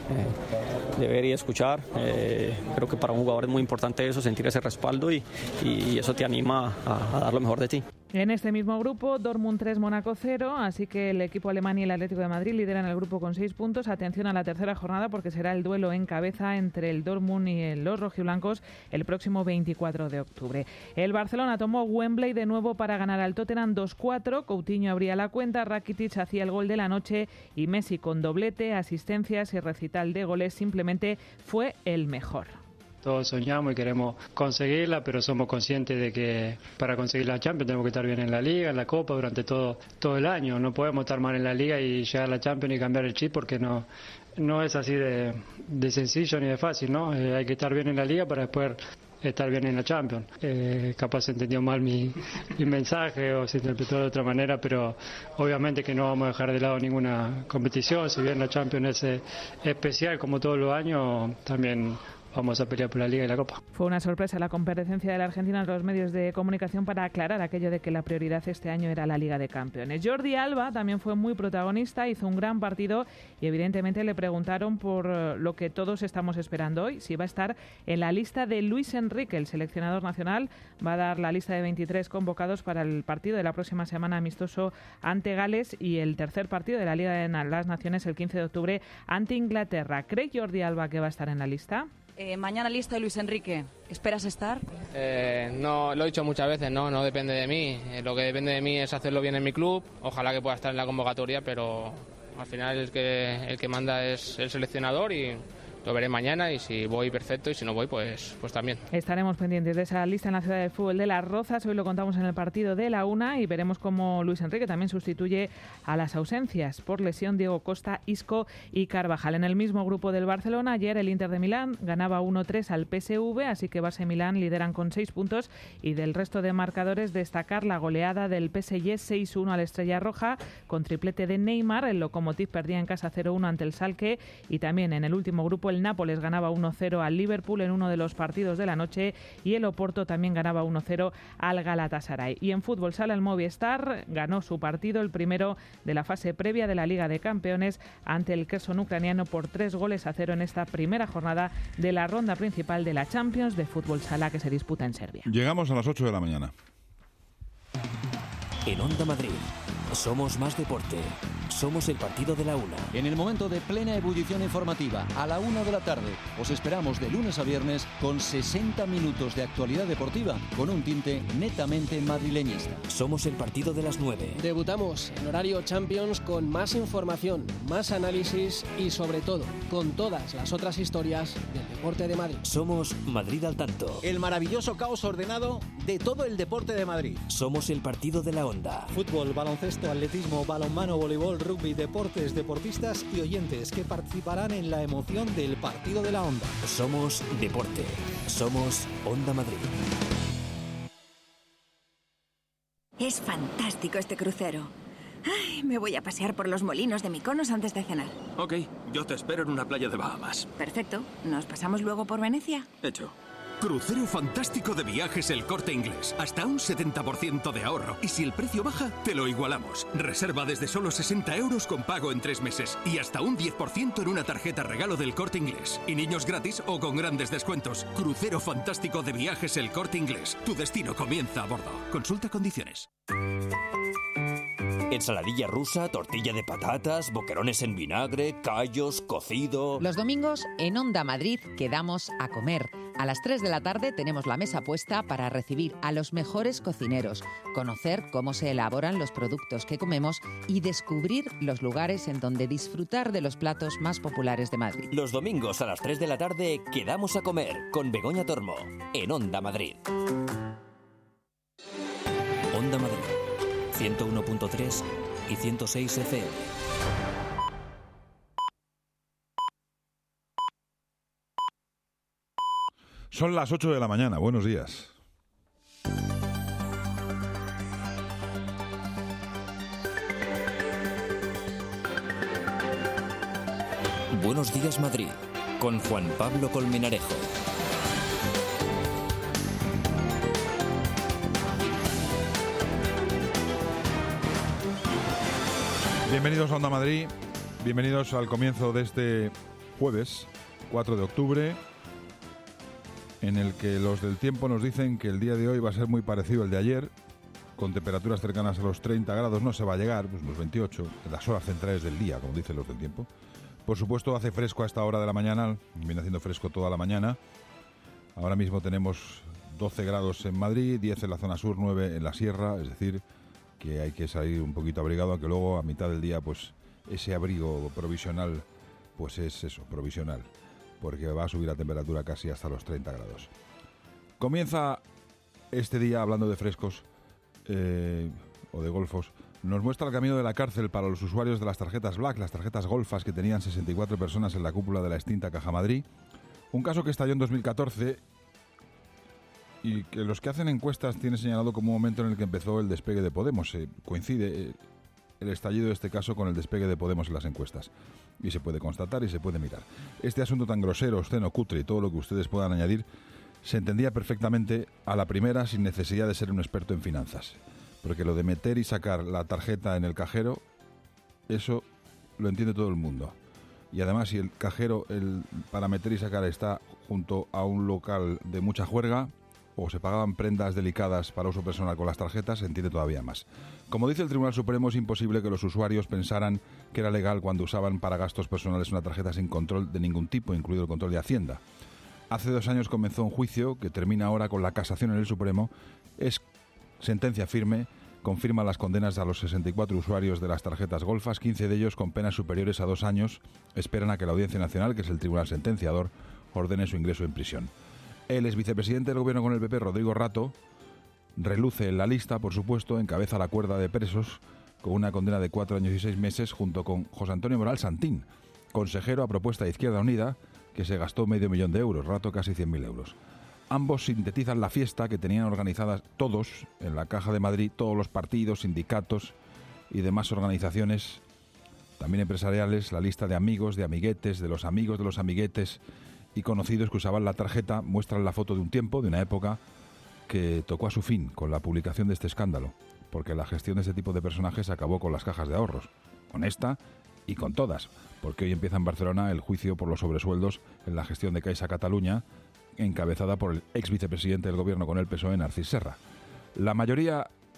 de ver y escuchar. Eh, creo que para un jugador es muy importante eso, sentir ese respaldo y, y eso te anima a, a dar lo mejor de ti. En este mismo grupo, Dortmund tres, Mónaco cero, así que el equipo alemán y el Atlético de Madrid lideran el grupo con seis puntos. Atención a la tercera jornada porque será el duelo en cabeza entre el Dortmund y los rojiblancos el próximo veinticuatro de octubre. El Barcelona tomó Wembley de nuevo para ganar al Tottenham dos cuatro. Coutinho abría la cuenta, Rakitic hacía el gol de la noche y Messi con doblete, asistencias y recital de goles simplemente fue el mejor. Todos soñamos y queremos conseguirla, pero somos conscientes de que para conseguir la Champions tenemos que estar bien en la Liga, en la Copa, durante todo todo el año. No podemos estar mal en la Liga y llegar a la Champions y cambiar el chip porque no no es así de, de sencillo ni de fácil, ¿no? Eh, hay que estar bien en la Liga para después estar bien en la Champions. Eh, capaz se entendió mal mi, mi mensaje o se interpretó de otra manera, pero obviamente que no vamos a dejar de lado ninguna competición. Si bien la Champions es especial como todos los años, también vamos a pelear por la Liga y la Copa. Fue una sorpresa la comparecencia de la Argentina en los medios de comunicación para aclarar aquello de que la prioridad este año era la Liga de Campeones. Jordi Alba también fue muy protagonista, hizo un gran partido y evidentemente le preguntaron por lo que todos estamos esperando hoy, si va a estar en la lista de Luis Enrique, el seleccionador nacional. Va a dar la lista de veintitrés convocados para el partido de la próxima semana amistoso ante Gales y el tercer partido de la Liga de las Naciones el quince de octubre ante Inglaterra. ¿Cree Jordi Alba que va a estar en la lista? Eh, mañana lista de Luis Enrique. ¿Esperas estar? Eh, no, lo he dicho muchas veces, no, no depende de mí. Eh, lo que depende de mí es hacerlo bien en mi club. Ojalá que pueda estar en la convocatoria, pero al final el que el que manda es el seleccionador y lo veré mañana y si voy perfecto y si no voy pues pues también. Estaremos pendientes de esa lista en la ciudad del fútbol de Las Rozas. Hoy lo contamos en el partido de la una y veremos cómo Luis Enrique también sustituye a las ausencias por lesión Diego Costa, Isco y Carvajal. En el mismo grupo del Barcelona, ayer el Inter de Milán ganaba uno tres al P S V, así que Barça y Milán lideran con seis puntos y del resto de marcadores destacar la goleada del P S G seis uno al Estrella Roja con triplete de Neymar. El Lokomotiv perdía en casa cero uno ante el Schalke y también en el último grupo el Nápoles ganaba uno cero al Liverpool en uno de los partidos de la noche y el Oporto también ganaba uno cero al Galatasaray. Y en fútbol sala el Movistar ganó su partido, el primero de la fase previa de la Liga de Campeones ante el Kherson ucraniano por tres goles a cero en esta primera jornada de la ronda principal de la Champions de fútbol sala que se disputa en Serbia. Llegamos a las ocho de la mañana. En Onda Madrid, somos más deporte, Somos el partido de la una. En el momento de plena ebullición informativa, a la una de la tarde, os esperamos de lunes a viernes con sesenta minutos de actualidad deportiva con un tinte netamente madrileñista. Somos el partido de las nueve. Debutamos en horario Champions con más información, más análisis y sobre todo con todas las otras historias del deporte de Madrid. Somos Madrid al tanto. El maravilloso caos ordenado de todo el deporte de Madrid. Somos el partido de la onda. Fútbol, baloncesto, atletismo, balonmano, voleibol, rugby, deportes, deportistas y oyentes que participarán en la emoción del partido de la onda. Somos deporte. Somos Onda Madrid. Es fantástico este crucero. Ay, me voy a pasear por los molinos de Mykonos antes de cenar. Ok, yo te espero en una playa de Bahamas. Perfecto. ¿Nos pasamos luego por Venecia? Hecho. Crucero fantástico de Viajes El Corte Inglés. Hasta un setenta por ciento de ahorro. Y si el precio baja, te lo igualamos. Reserva desde solo sesenta euros con pago en tres meses. Y hasta un diez por ciento en una tarjeta regalo del Corte Inglés. Y niños gratis o con grandes descuentos. Crucero fantástico de Viajes El Corte Inglés. Tu destino comienza a bordo. Consulta condiciones. Ensaladilla rusa, tortilla de patatas, boquerones en vinagre, callos, cocido... Los domingos en Onda Madrid quedamos a comer. A las tres de la tarde tenemos la mesa puesta para recibir a los mejores cocineros, conocer cómo se elaboran los productos que comemos y descubrir los lugares en donde disfrutar de los platos más populares de Madrid. Los domingos a las tres de la tarde quedamos a comer con Begoña Tormo en Onda Madrid. Onda Madrid. ciento uno punto tres y ciento seis F M. Son las ocho de la mañana. Buenos días. Buenos días, Madrid, con Juan Pablo Colmenarejo. Bienvenidos a Onda Madrid, bienvenidos al comienzo de este jueves, cuatro de octubre, en el que los del tiempo nos dicen que el día de hoy va a ser muy parecido al de ayer, con temperaturas cercanas a los treinta grados, no se va a llegar, pues los veintiocho, en las horas centrales del día, como dicen los del tiempo. Por supuesto, hace fresco a esta hora de la mañana, viene haciendo fresco toda la mañana. Ahora mismo tenemos doce grados en Madrid, diez en la zona sur, nueve en la sierra, es decir, que hay que salir un poquito abrigado, aunque luego a mitad del día pues ese abrigo provisional pues es eso, provisional, porque va a subir la temperatura casi hasta los treinta grados. Comienza este día hablando de frescos eh, o de golfos. Nos muestra el camino de la cárcel para los usuarios de las tarjetas Black, las tarjetas golfas que tenían sesenta y cuatro personas en la cúpula de la extinta Caja Madrid. Un caso que estalló en dos mil catorce y que los que hacen encuestas tienen señalado como un momento en el que empezó el despegue de Podemos. Eh, coincide el estallido de este caso con el despegue de Podemos en las encuestas. Y se puede constatar y se puede mirar. Este asunto tan grosero, obsceno, cutre y todo lo que ustedes puedan añadir se entendía perfectamente a la primera sin necesidad de ser un experto en finanzas. Porque lo de meter y sacar la tarjeta en el cajero, eso lo entiende todo el mundo. Y además, si el cajero el, para meter y sacar está junto a un local de mucha juerga, o se pagaban prendas delicadas para uso personal con las tarjetas, se entiende todavía más. Como dice el Tribunal Supremo, es imposible que los usuarios pensaran que era legal cuando usaban para gastos personales una tarjeta sin control de ningún tipo, incluido el control de Hacienda. Hace dos años comenzó un juicio que termina ahora con la casación en el Supremo. Es sentencia firme, confirma las condenas a los sesenta y cuatro usuarios de las tarjetas golfas, quince de ellos con penas superiores a dos años. Esperan a que la Audiencia Nacional, que es el tribunal sentenciador, ordene su ingreso en prisión. El exvicepresidente del Gobierno con el P P, Rodrigo Rato, reluce en la lista, por supuesto, encabeza la cuerda de presos con una condena de cuatro años y seis meses, junto con José Antonio Moral Santín, consejero a propuesta de Izquierda Unida, que se gastó medio millón de euros, Rato casi cien mil euros. Ambos sintetizan la fiesta que tenían organizadas todos en la Caja de Madrid, todos los partidos, sindicatos y demás organizaciones, también empresariales, la lista de amigos, de amiguetes, de los amigos de los amiguetes y conocidos que usaban la tarjeta. Muestran la foto de un tiempo, de una época que tocó a su fin con la publicación de este escándalo, porque la gestión de este tipo de personajes acabó con las cajas de ahorros, con esta y con todas, porque hoy empieza en Barcelona el juicio por los sobresueldos en la gestión de Caixa Cataluña, encabezada por el ex vicepresidente del Gobierno con el P S O E, Narcís Serra. La mayoría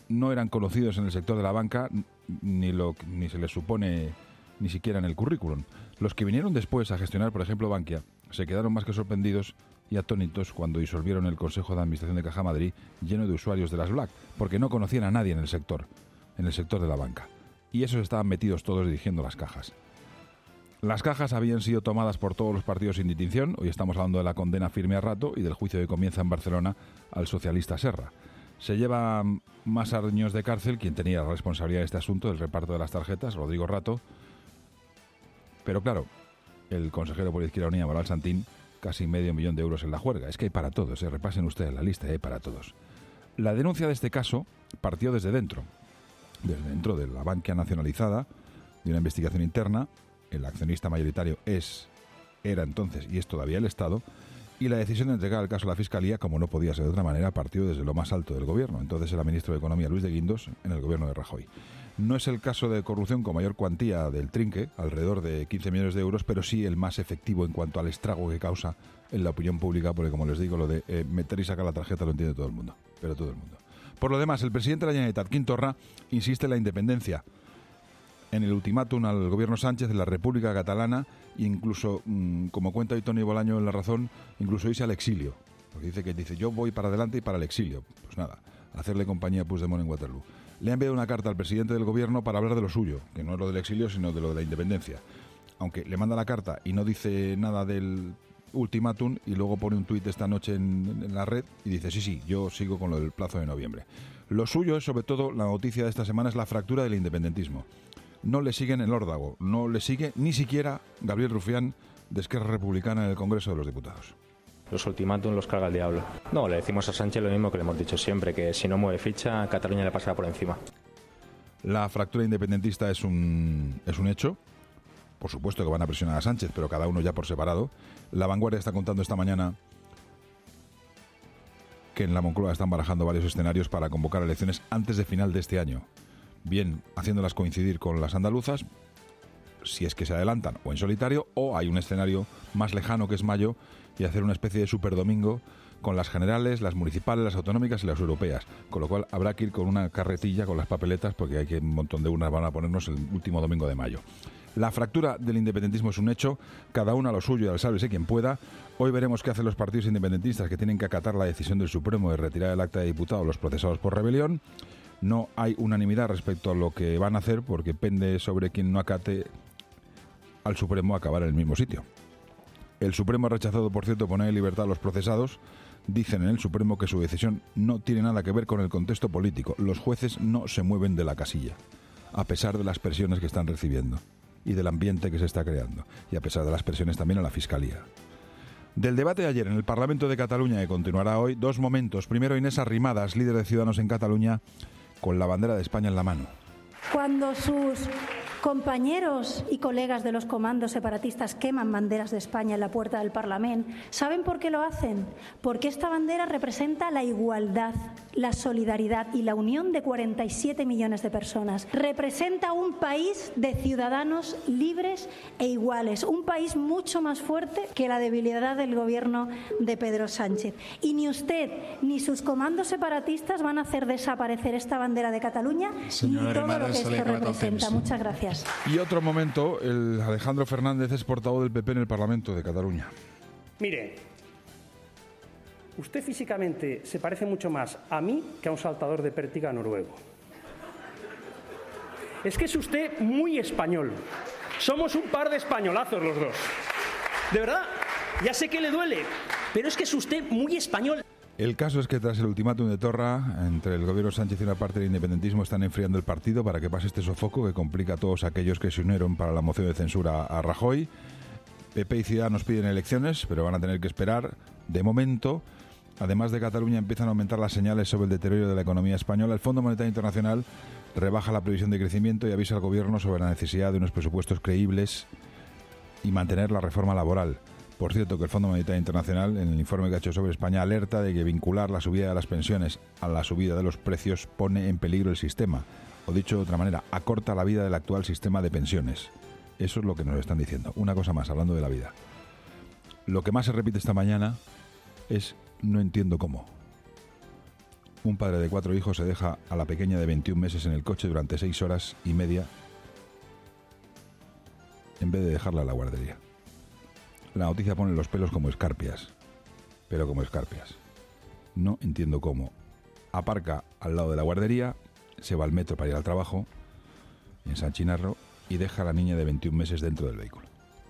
no eran conocidos en el sector de la banca, ni, lo, ni se les supone ni siquiera en el currículum. Los que vinieron después a gestionar, por ejemplo, Bankia, se quedaron más que sorprendidos y atónitos cuando disolvieron el Consejo de Administración de Caja Madrid lleno de usuarios de las Black, porque no conocían a nadie en el sector, en el sector de la banca. Y esos estaban metidos todos dirigiendo las cajas. Las cajas habían sido tomadas por todos los partidos sin distinción. Hoy estamos hablando de la condena firme a Rato y del juicio que comienza en Barcelona al socialista Serra. Se lleva más años de cárcel quien tenía la responsabilidad de este asunto del reparto de las tarjetas, Rodrigo Rato. Pero claro, el consejero por Izquierda Unida, Moral Santín, casi medio millón de euros en la juerga. Es que hay para todos, ¿eh? Repasen ustedes la lista, hay para todos. La denuncia de este caso partió desde dentro, desde dentro de la Bankia nacionalizada, de una investigación interna. El accionista mayoritario es, era entonces y es todavía el Estado, y la decisión de entregar el caso a la Fiscalía, como no podía ser de otra manera, partió desde lo más alto del Gobierno. Entonces era ministro de Economía Luis de Guindos en el Gobierno de Rajoy. No es el caso de corrupción con mayor cuantía del trinque, alrededor de quince millones de euros, pero sí el más efectivo en cuanto al estrago que causa en la opinión pública, porque como les digo, lo de eh, meter y sacar la tarjeta lo entiende todo el mundo, pero todo el mundo. Por lo demás, el presidente de la Generalitat, Quim Torra, insiste en la independencia, en el ultimátum al gobierno Sánchez de la República Catalana, incluso, mmm, como cuenta hoy Toni Bolaño en La Razón, incluso irse al exilio. Porque dice que dice yo voy para adelante y para el exilio. Pues nada, hacerle compañía a Puigdemont en Waterloo. Le ha enviado una carta al presidente del gobierno para hablar de lo suyo, que no es lo del exilio, sino de lo de la independencia. Aunque le manda la carta y no dice nada del ultimátum, y luego pone un tuit esta noche en, en la red y dice, sí, sí, yo sigo con lo del plazo de noviembre. Lo suyo es, sobre todo, la noticia de esta semana es la fractura del independentismo. No le siguen el órdago, no le sigue ni siquiera Gabriel Rufián, de Esquerra Republicana, en el Congreso de los Diputados. Los ultimátum los carga el diablo. No, le decimos a Sánchez lo mismo que le hemos dicho siempre, que si no mueve ficha, Cataluña le pasará por encima. La fractura independentista es un, es un hecho. Por supuesto que van a presionar a Sánchez, pero cada uno ya por separado. La Vanguardia está contando esta mañana que en la Moncloa están barajando varios escenarios para convocar elecciones antes de final de este año. Bien haciéndolas coincidir con las andaluzas, si es que se adelantan, o en solitario, o hay un escenario más lejano que es mayo, y hacer una especie de superdomingo con las generales, las municipales, las autonómicas y las europeas, con lo cual habrá que ir con una carretilla con las papeletas, porque hay que un montón de urnas van a ponernos el último domingo de mayo. La fractura del independentismo es un hecho, cada uno a lo suyo y al sálvese quien pueda. Hoy veremos qué hacen los partidos independentistas, que tienen que acatar la decisión del Supremo de retirar el acta de diputado a los procesados por rebelión. No hay unanimidad respecto a lo que van a hacer, porque pende sobre quien no acate al Supremo acabar en el mismo sitio. El Supremo ha rechazado, por cierto, poner en libertad a los procesados. Dicen en el Supremo que su decisión no tiene nada que ver con el contexto político. Los jueces no se mueven de la casilla, a pesar de las presiones que están recibiendo y del ambiente que se está creando, y a pesar de las presiones también a la Fiscalía. Del debate de ayer en el Parlamento de Cataluña, que continuará hoy, dos momentos. Primero, Inés Arrimadas, líder de Ciudadanos en Cataluña, con la bandera de España en la mano. Cuando sus compañeros y colegas de los comandos separatistas queman banderas de España en la puerta del Parlamento, ¿saben por qué lo hacen? Porque esta bandera representa la igualdad, la solidaridad y la unión de cuarenta y siete millones de personas. Representa un país de ciudadanos libres e iguales, un país mucho más fuerte que la debilidad del gobierno de Pedro Sánchez. Y ni usted ni sus comandos separatistas van a hacer desaparecer esta bandera de Cataluña Señora ni todo Arrimadas, lo que esto representa. Muchas gracias. Y otro momento, el Alejandro Fernández es portavoz del P P en el Parlamento de Cataluña. Mire, usted físicamente se parece mucho más a mí que a un saltador de pértiga noruego. Es que es usted muy español. Somos un par de españolazos los dos. De verdad, ya sé que le duele, pero es que es usted muy español. El caso es que tras el ultimátum de Torra, entre el gobierno Sánchez y una parte del independentismo, están enfriando el partido para que pase este sofoco que complica a todos aquellos que se unieron para la moción de censura a Rajoy. P P y Ciudadanos piden elecciones, pero van a tener que esperar. De momento, además de Cataluña, empiezan a aumentar las señales sobre el deterioro de la economía española. El Fondo Monetario Internacional rebaja la previsión de crecimiento y avisa al gobierno sobre la necesidad de unos presupuestos creíbles y mantener la reforma laboral. Por cierto, que el Fondo Monetario Internacional, en el informe que ha hecho sobre España, alerta de que vincular la subida de las pensiones a la subida de los precios pone en peligro el sistema. O dicho de otra manera, acorta la vida del actual sistema de pensiones. Eso es lo que nos están diciendo. Una cosa más, hablando de la vida. Lo que más se repite esta mañana es no entiendo cómo. Un padre de cuatro hijos se deja a la pequeña de veintiún meses en el coche durante seis horas y media en vez de dejarla en la guardería. La noticia pone los pelos como escarpias, pero como escarpias. No entiendo cómo. Aparca al lado de la guardería, se va al metro para ir al trabajo, en San Chinarro, y deja a la niña de veintiún meses dentro del vehículo.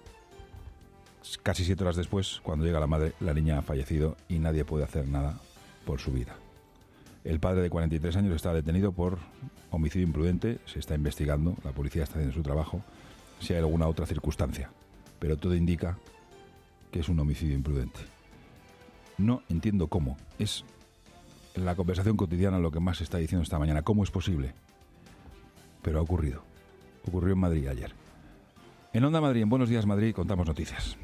Casi siete horas después, cuando llega la madre, la niña ha fallecido y nadie puede hacer nada por su vida. El padre de cuarenta y tres años está detenido por homicidio imprudente, se está investigando, la policía está haciendo su trabajo, si hay alguna otra circunstancia, pero todo indica que es un homicidio imprudente. No entiendo cómo. Es en la conversación cotidiana lo que más se está diciendo esta mañana. ¿Cómo es posible? Pero ha ocurrido. Ocurrió en Madrid ayer. En Onda Madrid, en Buenos Días Madrid, contamos noticias.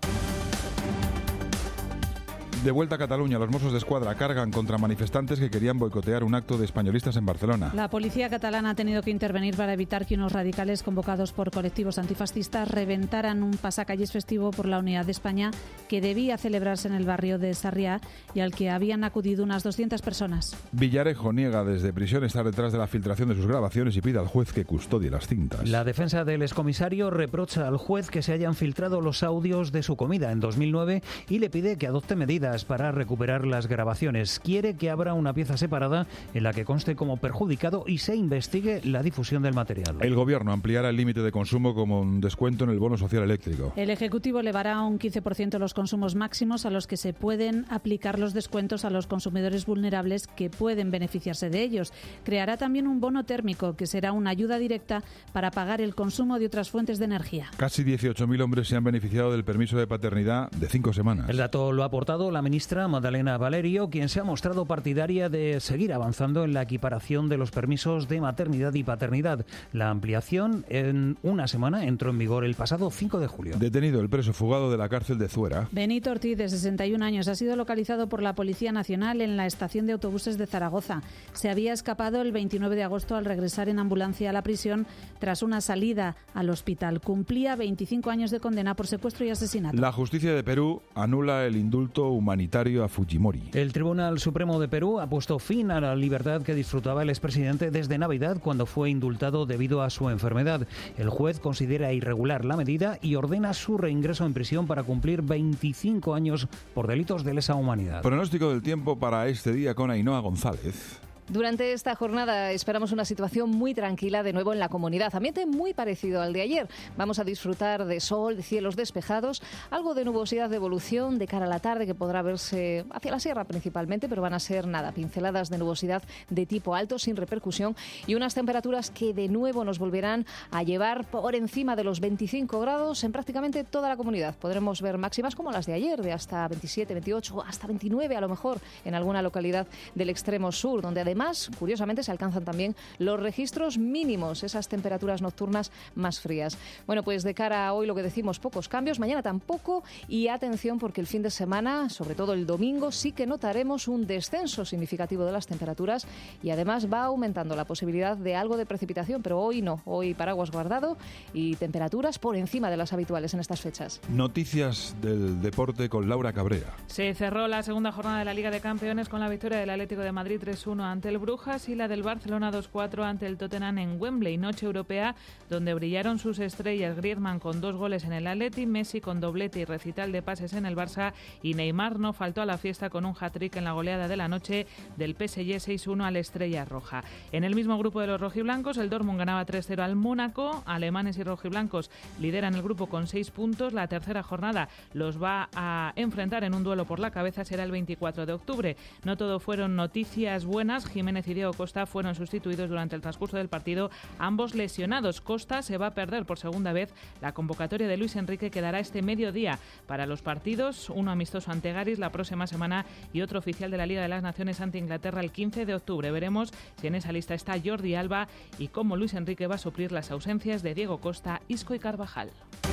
De vuelta a Cataluña, los Mossos d'Esquadra cargan contra manifestantes que querían boicotear un acto de españolistas en Barcelona. La policía catalana ha tenido que intervenir para evitar que unos radicales convocados por colectivos antifascistas reventaran un pasacalles festivo por la Unidad de España que debía celebrarse en el barrio de Sarriá y al que habían acudido unas doscientas personas. Villarejo niega desde prisión estar detrás de la filtración de sus grabaciones y pide al juez que custodie las cintas. La defensa del excomisario reprocha al juez que se hayan filtrado los audios de su comida en dos mil nueve y le pide que adopte medidas para recuperar las grabaciones. Quiere que abra una pieza separada en la que conste como perjudicado y se investigue la difusión del material. El gobierno ampliará el límite de consumo como un descuento en el bono social eléctrico. El Ejecutivo elevará un quince por ciento los consumos máximos a los que se pueden aplicar los descuentos a los consumidores vulnerables que pueden beneficiarse de ellos. Creará también un bono térmico que será una ayuda directa para pagar el consumo de otras fuentes de energía. Casi dieciocho mil hombres se han beneficiado del permiso de paternidad de cinco semanas. El dato lo ha aportado la ministra Madalena Valerio, quien se ha mostrado partidaria de seguir avanzando en la equiparación de los permisos de maternidad y paternidad. La ampliación en una semana entró en vigor el pasado cinco de julio. Detenido el preso fugado de la cárcel de Zuera. Benito Ortiz, de sesenta y un años, ha sido localizado por la Policía Nacional en la estación de autobuses de Zaragoza. Se había escapado el veintinueve de agosto al regresar en ambulancia a la prisión tras una salida al hospital. Cumplía veinticinco años de condena por secuestro y asesinato. La justicia de Perú anula el indulto humanitario a Fujimori. El Tribunal Supremo de Perú ha puesto fin a la libertad que disfrutaba el expresidente desde Navidad, cuando fue indultado debido a su enfermedad. El juez considera irregular la medida y ordena su reingreso en prisión para cumplir veinticinco años por delitos de lesa humanidad. Pronóstico del tiempo para este día con Ainhoa González. Durante esta jornada esperamos una situación muy tranquila de nuevo en la comunidad. Ambiente muy parecido al de ayer. Vamos a disfrutar de sol, de cielos despejados, algo de nubosidad de evolución de cara a la tarde que podrá verse hacia la sierra principalmente, pero van a ser nada, pinceladas de nubosidad de tipo alto sin repercusión y unas temperaturas que de nuevo nos volverán a llevar por encima de los veinticinco grados en prácticamente toda la comunidad. Podremos ver máximas como las de ayer, de hasta veintisiete, veintiocho, hasta veintinueve a lo mejor en alguna localidad del extremo sur, donde además Además, curiosamente, se alcanzan también los registros mínimos, esas temperaturas nocturnas más frías. Bueno, pues de cara a hoy lo que decimos, pocos cambios, mañana tampoco, y atención porque el fin de semana, sobre todo el domingo, sí que notaremos un descenso significativo de las temperaturas y además va aumentando la posibilidad de algo de precipitación, pero hoy no, hoy paraguas guardado y temperaturas por encima de las habituales en estas fechas. Noticias del deporte con Laura Cabrera. Se cerró la segunda jornada de la Liga de Campeones con la victoria del Atlético de Madrid tres uno ante el Brujas y la del Barcelona dos cuatro ante el Tottenham en Wembley, noche europea donde brillaron sus estrellas, Griezmann con dos goles en el Atleti, Messi con doblete y recital de pases en el Barça y Neymar no faltó a la fiesta con un hat-trick en la goleada de la noche del P S G seis uno al Estrella Roja. En el mismo grupo de los rojiblancos, el Dortmund ganaba tres cero al Mónaco, alemanes y rojiblancos lideran el grupo con seis puntos, la tercera jornada los va a enfrentar en un duelo por la cabeza, será el veinticuatro de octubre. No todo fueron noticias buenas, Jiménez y Diego Costa fueron sustituidos durante el transcurso del partido, ambos lesionados. Costa se va a perder por segunda vez la convocatoria de Luis Enrique que dará este mediodía para los partidos, uno amistoso ante Garis la próxima semana y otro oficial de la Liga de las Naciones ante Inglaterra el quince de octubre. Veremos si en esa lista está Jordi Alba y cómo Luis Enrique va a suplir las ausencias de Diego Costa, Isco y Carvajal.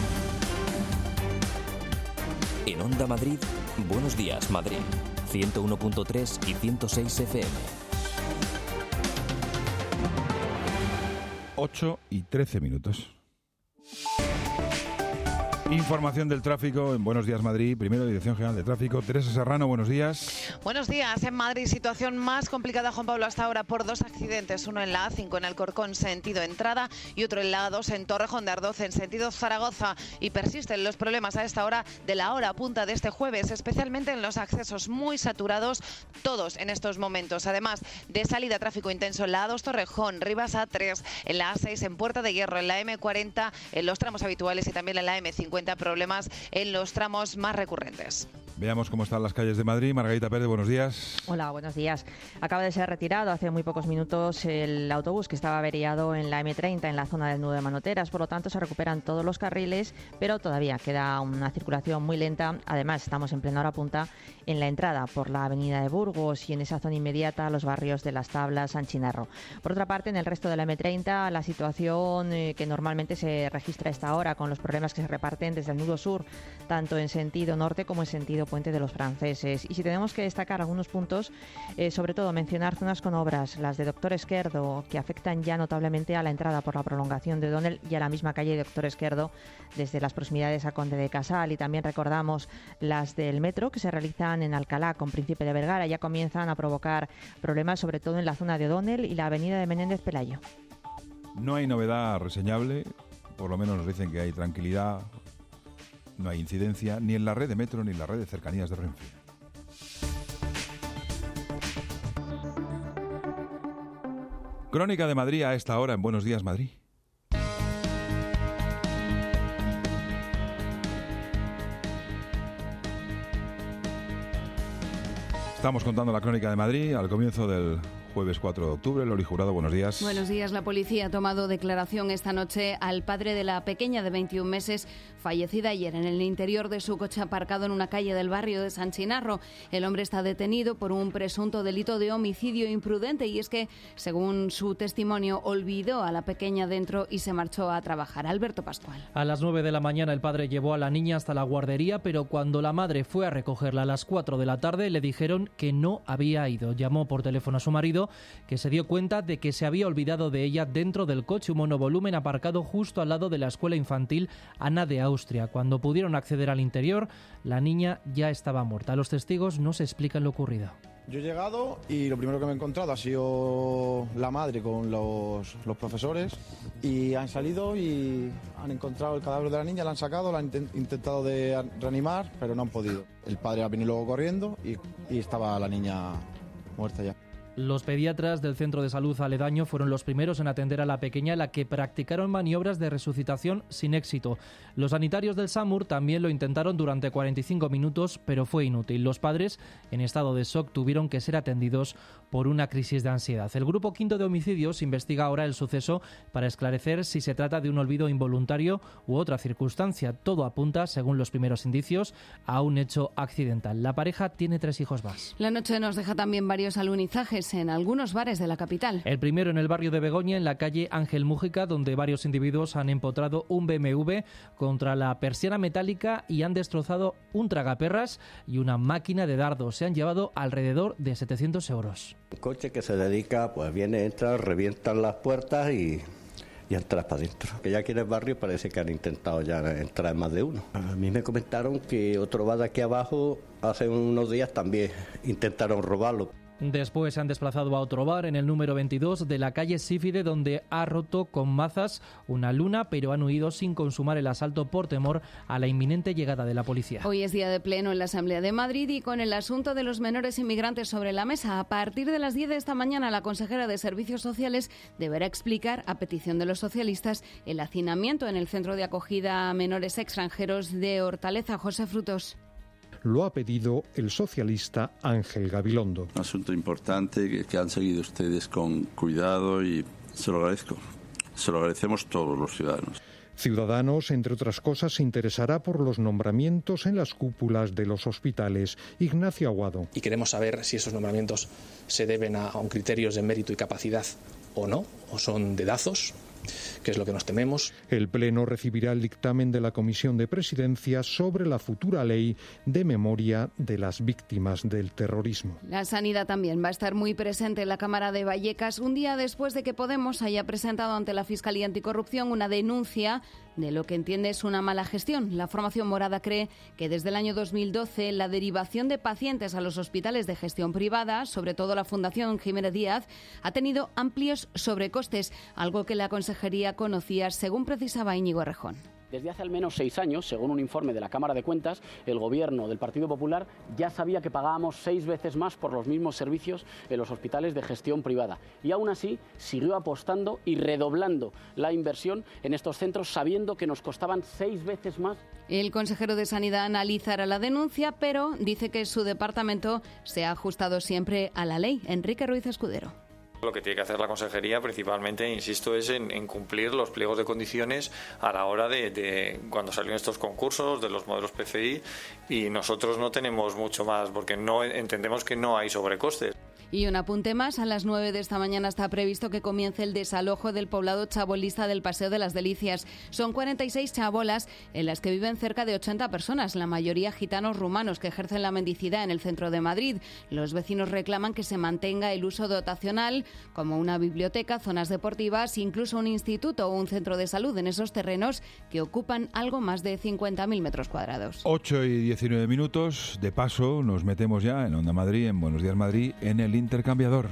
En Onda Madrid, Buenos Días Madrid, ciento uno punto tres y ciento seis F M. ocho y trece minutos. Información del tráfico en Buenos Días Madrid. Primero, Dirección General de Tráfico. Teresa Serrano, buenos días. Buenos días. En Madrid, situación más complicada, Juan Pablo, hasta ahora por dos accidentes. Uno en la A cinco en Alcorcón, sentido entrada, y otro en la A dos en Torrejón de Ardoz, en sentido Zaragoza. Y persisten los problemas a esta hora de la hora punta de este jueves, especialmente en los accesos muy saturados, todos en estos momentos. Además de salida, tráfico intenso en la A dos Torrejón, Rivas A tres, en la A seis en Puerta de Hierro, en la eme cuarenta, en los tramos habituales y también en la eme cincuenta, problemas en los tramos más recurrentes. Veamos cómo están las calles de Madrid. Margarita Pérez, buenos días. Hola, buenos días. Acaba de ser retirado hace muy pocos minutos el autobús que estaba averiado en la eme treinta, en la zona del nudo de Manoteras. Por lo tanto, se recuperan todos los carriles, pero todavía queda una circulación muy lenta. Además, estamos en plena hora punta en la entrada por la avenida de Burgos y en esa zona inmediata los barrios de Las Tablas, San Chinarro. Por otra parte, en el resto de la eme treinta, la situación eh, que normalmente se registra a esta hora, con los problemas que se reparten desde el nudo sur, tanto en sentido norte como en sentido Puente de los Franceses. Y si tenemos que destacar algunos puntos, eh, sobre todo mencionar zonas con obras, las de Doctor Esquerdo, que afectan ya notablemente a la entrada por la prolongación de O'Donnell y a la misma calle Doctor Esquerdo desde las proximidades a Conde de Casal. Y también recordamos las del metro, que se realizan en Alcalá con Príncipe de Vergara. Ya comienzan a provocar problemas, sobre todo en la zona de O'Donnell y la avenida de Menéndez Pelayo. No hay novedad reseñable, por lo menos nos dicen que hay tranquilidad. No hay incidencia ni en la red de metro ni en la red de cercanías de Renfe. Crónica de Madrid a esta hora en Buenos Días Madrid. Estamos contando la Crónica de Madrid al comienzo del jueves cuatro de octubre. Lori Jurado, buenos días. Buenos días. La policía ha tomado declaración esta noche al padre de la pequeña de veintiún meses fallecida ayer en el interior de su coche aparcado en una calle del barrio de San Chinarro. El hombre está detenido por un presunto delito de homicidio imprudente y es que, según su testimonio, olvidó a la pequeña dentro y se marchó a trabajar. Alberto Pascual. A las nueve de la mañana el padre llevó a la niña hasta la guardería, pero cuando la madre fue a recogerla a las cuatro de la tarde le dijeron que no había ido. Llamó por teléfono a su marido, que se dio cuenta de que se había olvidado de ella dentro del coche, un monovolumen aparcado justo al lado de la escuela infantil Ana de Austria. Cuando pudieron acceder al interior, la niña ya estaba muerta. Los testigos no se explican lo ocurrido. Yo he llegado y lo primero que me he encontrado ha sido la madre con los, los profesores y han salido y han encontrado el cadáver de la niña, la han sacado, la han intentado de reanimar, pero no han podido. El padre ha venido luego corriendo y, y estaba la niña muerta ya. Los pediatras del centro de salud aledaño fueron los primeros en atender a la pequeña, a la que practicaron maniobras de resucitación sin éxito. Los sanitarios del SAMUR también lo intentaron durante cuarenta y cinco minutos, pero fue inútil. Los padres, en estado de shock, tuvieron que ser atendidos por una crisis de ansiedad. El Grupo Quinto de Homicidios investiga ahora el suceso para esclarecer si se trata de un olvido involuntario u otra circunstancia. Todo apunta, según los primeros indicios, a un hecho accidental. La pareja tiene tres hijos más. La noche nos deja también varios alunizajes en algunos bares de la capital. El primero en el barrio de Begoña, en la calle Ángel Mújica, donde varios individuos han empotrado un be eme ve contra la persiana metálica y han destrozado un tragaperras y una máquina de dardos. Se han llevado alrededor de setecientos euros. Un coche que se dedica, pues viene, entra, revientan las puertas y... y entras para adentro. Que ya aquí en el barrio parece que han intentado ya entrar más de uno. A mí me comentaron que otro bar de aquí abajo hace unos días también intentaron robarlo. Después se han desplazado a otro bar en el número veintidós de la calle Sífide, donde ha roto con mazas una luna, pero han huido sin consumar el asalto por temor a la inminente llegada de la policía. Hoy es día de pleno en la Asamblea de Madrid y con el asunto de los menores inmigrantes sobre la mesa. A partir de las diez de esta mañana, la consejera de Servicios Sociales deberá explicar, a petición de los socialistas, el hacinamiento en el centro de acogida a menores extranjeros de Hortaleza. José Frutos. Lo ha pedido el socialista Ángel Gabilondo. Un asunto importante que, que han seguido ustedes con cuidado y se lo agradezco. Se lo agradecemos todos los ciudadanos. Ciudadanos, entre otras cosas, se interesará por los nombramientos en las cúpulas de los hospitales. Ignacio Aguado. Y queremos saber si esos nombramientos se deben a, a un criterios de mérito y capacidad o no, o son dedazos, que es lo que nos tememos. El Pleno recibirá el dictamen de la Comisión de Presidencia sobre la futura ley de memoria de las víctimas del terrorismo. La sanidad también va a estar muy presente en la Cámara de Vallecas un día después de que Podemos haya presentado ante la Fiscalía Anticorrupción una denuncia de lo que entiende es una mala gestión. La formación morada cree que desde el año dos mil doce la derivación de pacientes a los hospitales de gestión privada, sobre todo la Fundación Jiménez Díaz, ha tenido amplios sobrecostes, algo que la consejería conocía, según precisaba Íñigo Errejón. Desde hace al menos seis años, según un informe de la Cámara de Cuentas, el Gobierno del Partido Popular ya sabía que pagábamos seis veces más por los mismos servicios en los hospitales de gestión privada. Y aún así siguió apostando y redoblando la inversión en estos centros, sabiendo que nos costaban seis veces más. El consejero de Sanidad analizará la denuncia, pero dice que su departamento se ha ajustado siempre a la ley. Enrique Ruiz Escudero. Lo que tiene que hacer la consejería principalmente, insisto, es en, en cumplir los pliegos de condiciones a la hora de, de cuando salen estos concursos, de los modelos P F I, y nosotros no tenemos mucho más porque no entendemos que no hay sobrecostes. Y un apunte más, a las nueve de esta mañana está previsto que comience el desalojo del poblado chabolista del Paseo de las Delicias. Son cuarenta y seis chabolas en las que viven cerca de ochenta personas, la mayoría gitanos rumanos que ejercen la mendicidad en el centro de Madrid. Los vecinos reclaman que se mantenga el uso dotacional, como una biblioteca, zonas deportivas, incluso un instituto o un centro de salud en esos terrenos que ocupan algo más de cincuenta mil metros cuadrados. ocho y diecinueve minutos. De paso, nos metemos ya en Onda Madrid, en Buenos Días Madrid, en el intercambiador.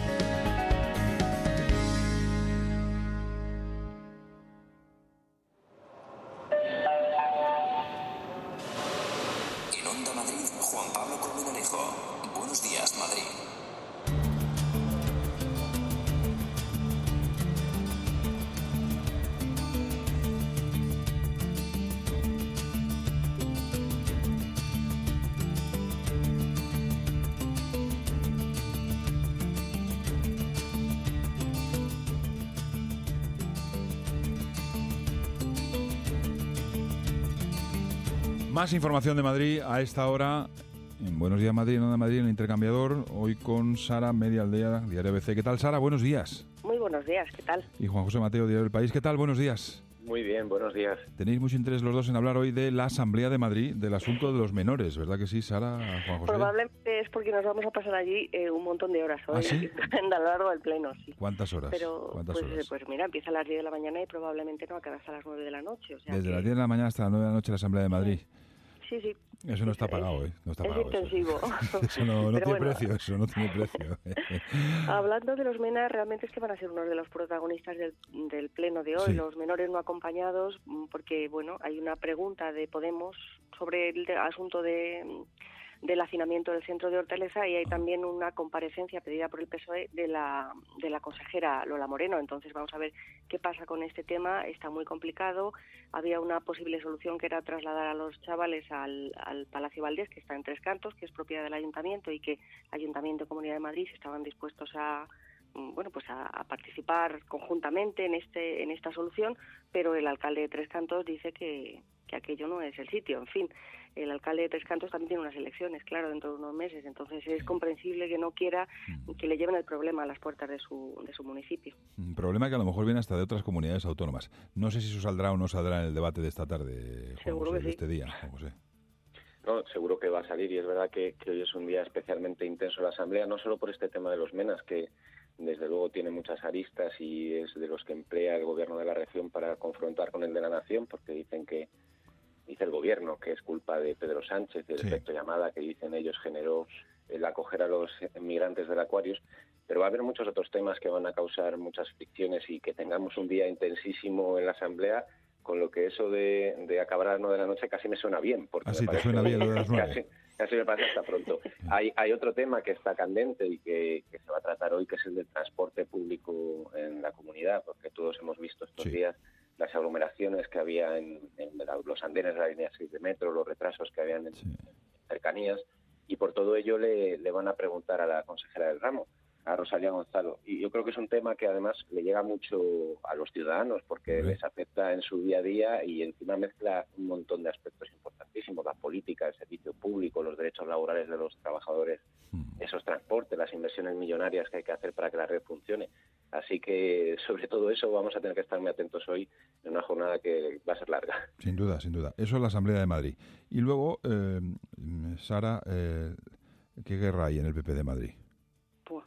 En Onda Madrid, Juan Pablo Colmenarejo. Buenos días, Madrid. Más información de Madrid a esta hora en Buenos Días Madrid, en Onda Madrid, en el intercambiador, hoy con Sara, Media Aldea, Diario A B C. ¿Qué tal, Sara? Buenos días. Muy buenos días, ¿qué tal? Y Juan José Mateo, Diario del País. ¿Qué tal? Buenos días. Muy bien, buenos días. Tenéis mucho interés los dos en hablar hoy de la Asamblea de Madrid, del asunto de los menores, ¿verdad que sí, Sara, Juan José? Probablemente es porque nos vamos a pasar allí eh, un montón de horas hoy, ¿Ah, sí? a lo largo del pleno, sí. ¿Cuántas horas? Pero, ¿Cuántas pues, horas? pues mira, empieza a las diez de la mañana y probablemente no acaba hasta las nueve de la noche. O sea Desde que... las diez de la mañana hasta las nueve de la noche la Asamblea de Madrid. Sí, sí. Eso no está pagado, ¿eh? No está es pagado. intensivo. Eso, eso no, no Pero tiene bueno. precio, eso no tiene precio. Hablando de los MENA, realmente es que van a ser uno de los protagonistas del, del pleno de hoy, Sí. los menores no acompañados, porque bueno, hay una pregunta de Podemos sobre el de- asunto de del hacinamiento del centro de Hortaleza y hay también una comparecencia pedida por el P S O E de la de la consejera Lola Moreno. Entonces vamos a ver qué pasa con este tema. Está muy complicado. Había una posible solución que era trasladar a los chavales al, al Palacio Valdés, que está en Tres Cantos, que es propiedad del Ayuntamiento y que Ayuntamiento y Comunidad de Madrid estaban dispuestos a bueno, pues a, a participar conjuntamente en este en esta solución, pero el alcalde de Tres Cantos dice que, que aquello no es el sitio. En fin, el alcalde de Tres Cantos también tiene unas elecciones, claro, dentro de unos meses, entonces es comprensible que no quiera que le lleven el problema a las puertas de su de su municipio. Un problema que a lo mejor viene hasta de otras comunidades autónomas. No sé si eso saldrá o no saldrá en el debate de esta tarde, Juan Seguro José, que de sí. este día, Juan José. No, seguro que va a salir y es verdad que, que hoy es un día especialmente intenso en la Asamblea, no solo por este tema de los MENAs, que desde luego tiene muchas aristas y es de los que emplea el gobierno de la región para confrontar con el de la nación, porque dicen que, dice el gobierno, que es culpa de Pedro Sánchez, del Sí. efecto llamada que dicen ellos generó el acoger a los migrantes del Aquarius, pero va a haber muchos otros temas que van a causar muchas fricciones y que tengamos un día intensísimo en la Asamblea, con lo que eso de, de acabar a las nueve de la noche casi me suena bien. Porque Ah, me sí, te parece suena que bien lo de las nueve. Casi, casi me parece hasta pronto. Hay, hay otro tema que está candente y que, que se va a tratar hoy, que es el del transporte público en la comunidad, porque todos hemos visto estos Sí. días las aglomeraciones que había en, en la- los andenes de la línea seis de metro, los retrasos que habían en cercanías, y por todo ello le, le van a preguntar a la consejera del ramo, a Rosalía Gonzalo. Y yo creo que es un tema que además le llega mucho a los ciudadanos porque Hombre. les afecta en su día a día y encima mezcla un montón de aspectos importantísimos, la política, el servicio público, los derechos laborales de los trabajadores, esos transportes, las inversiones millonarias que hay que hacer para que la red funcione. Así que sobre todo eso vamos a tener que estar muy atentos hoy en una jornada que va a ser larga. Sin duda, sin duda. Eso es la Asamblea de Madrid. Y luego, eh, Sara, eh, ¿qué guerra hay en el P P de Madrid? Pues, co-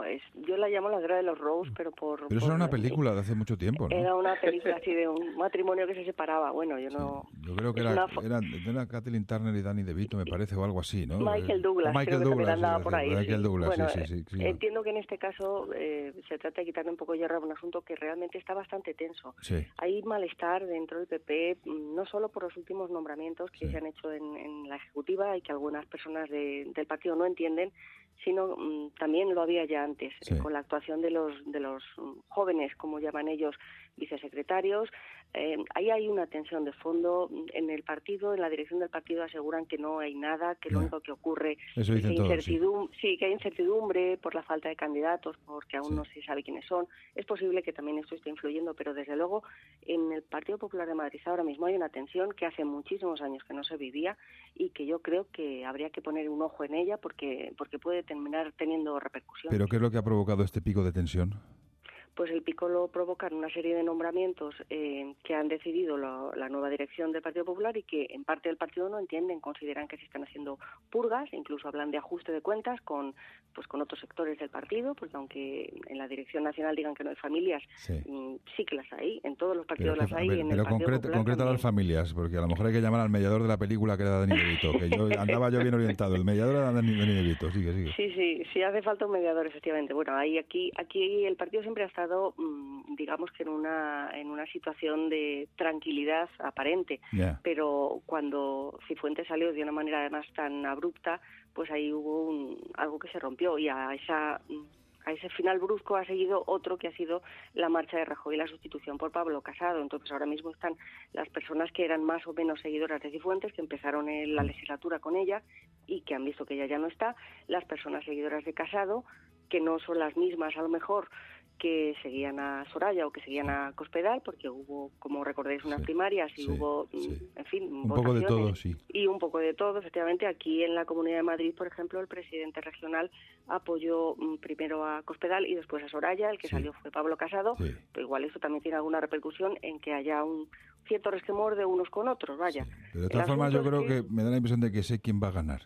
es, yo la llamo la guerra de los Rose, pero por... Pero eso por, era una película de hace mucho tiempo, ¿no? Era una película así de un matrimonio que se separaba. Bueno, yo no... Sí, yo creo que era, era, era Kathleen Turner y Danny DeVito, me parece, o algo así, ¿no? Michael Douglas, Michael creo Douglas, que andaba sí, por ahí. Michael sí. Douglas, bueno, sí, sí, sí, sí. Entiendo que en este caso eh, se trata de quitarle un poco hierro a un asunto que realmente está bastante tenso. Sí. Hay malestar dentro del P P, no solo por los últimos nombramientos que sí. se han hecho en, en la Ejecutiva y que algunas personas de, del partido no entienden, sino um, también lo había ya antes, sí. eh, con la actuación de los de los um, jóvenes, como llaman ellos, vicesecretarios. Eh, ahí hay una tensión de fondo en el partido, en la dirección del partido aseguran que no hay nada, que yeah. lo único que ocurre Eso es que, incertidumbre, sí. sí, que hay incertidumbre por la falta de candidatos, porque aún sí. no se sabe quiénes son. Es posible que también esto esté influyendo, pero desde luego en el Partido Popular de Madrid ahora mismo hay una tensión que hace muchísimos años que no se vivía y que yo creo que habría que poner un ojo en ella porque porque puede terminar teniendo repercusiones. ¿Pero qué es lo que ha provocado este pico de tensión? Pues el pico lo provocan una serie de nombramientos eh, que han decidido lo, la nueva dirección del Partido Popular y que en parte del partido no entienden, consideran que se están haciendo purgas, incluso hablan de ajuste de cuentas con pues con otros sectores del partido, porque aunque en la dirección nacional digan que no hay familias, sí, sí que las hay, en todos los partidos pero las hay. Ver, en pero el Partido concreta, concreta las familias, porque a lo mejor hay que llamar al mediador de la película que era Dani DeVito, que yo andaba yo bien orientado, el mediador era Dani DeVito, sigue, sigue. Sí, sí, sí hace falta un mediador, efectivamente. Bueno, ahí aquí aquí el partido siempre ha estado mmm, digamos que en una en una situación de tranquilidad aparente, yeah. pero cuando Cifuentes salió de una manera además tan abrupta, pues ahí hubo un, algo que se rompió y a esa a ese final brusco ha seguido otro que ha sido la marcha de Rajoy y la sustitución por Pablo Casado. Entonces ahora mismo están las personas que eran más o menos seguidoras de Cifuentes, que empezaron en la legislatura con ella y que han visto que ella ya no está, las personas seguidoras de Casado, que no son las mismas a lo mejor que seguían a Soraya o que seguían a Cospedal, porque hubo, como recordáis, unas sí, primarias y sí, hubo, sí. en fin, un poco de todo, sí. Y un poco de todo, efectivamente. Aquí en la Comunidad de Madrid, por ejemplo, el presidente regional apoyó um, primero a Cospedal y después a Soraya, el que sí. salió fue Pablo Casado, sí. pero igual eso también tiene alguna repercusión en que haya un cierto resquemor de unos con otros, vaya. Sí. Pero de todas formas yo creo que... que me da la impresión de que sé quién va a ganar.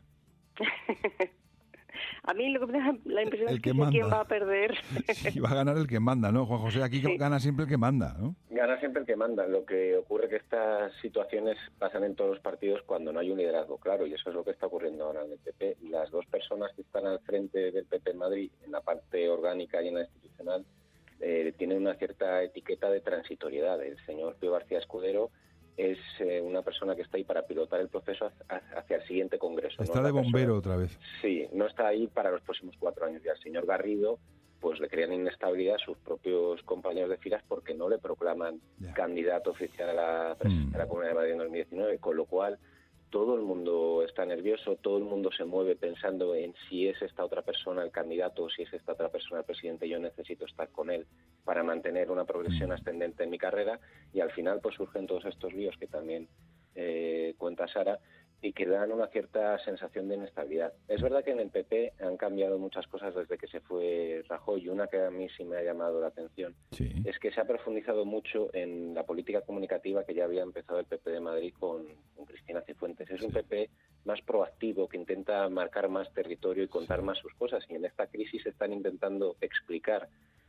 A mí lo que me da la impresión el es que, que sé quién va a perder. Sí, va a ganar el que manda, ¿no, Juan José? Aquí sí. gana siempre el que manda, ¿no? Gana siempre el que manda. Lo que ocurre es que estas situaciones pasan en todos los partidos cuando no hay un liderazgo claro, y eso es lo que está ocurriendo ahora en el P P. Las dos personas que están al frente del P P en Madrid, en la parte orgánica y en la institucional, eh, tienen una cierta etiqueta de transitoriedad. El señor Pío García Escudero es eh, una persona que está ahí para pilotar el proceso hacia el siguiente congreso. Está ¿no? de bombero persona, otra vez. Sí, no está ahí para los próximos cuatro años. Y al señor Garrido pues le crean inestabilidad a sus propios compañeros de filas porque no le proclaman yeah. candidato oficial a la presidencia mm. de la Comunidad de Madrid en dos mil diecinueve, con lo cual todo el mundo está nervioso, todo el mundo se mueve pensando en si es esta otra persona el candidato o si es esta otra persona el presidente. Yo necesito estar con él para mantener una progresión ascendente en mi carrera, y al final pues surgen todos estos líos que también eh, cuenta Sara y que dan una cierta sensación de inestabilidad. Es verdad que en el P P han cambiado muchas cosas desde que se fue Rajoy, y una que a mí sí me ha llamado la atención sí. es que se ha profundizado mucho en la política comunicativa que ya había empezado el P P de Madrid con, con Cristina Cifuentes. Es sí. un P P más proactivo, que intenta marcar más territorio y contar sí. más sus cosas, y en esta crisis están intentando explicar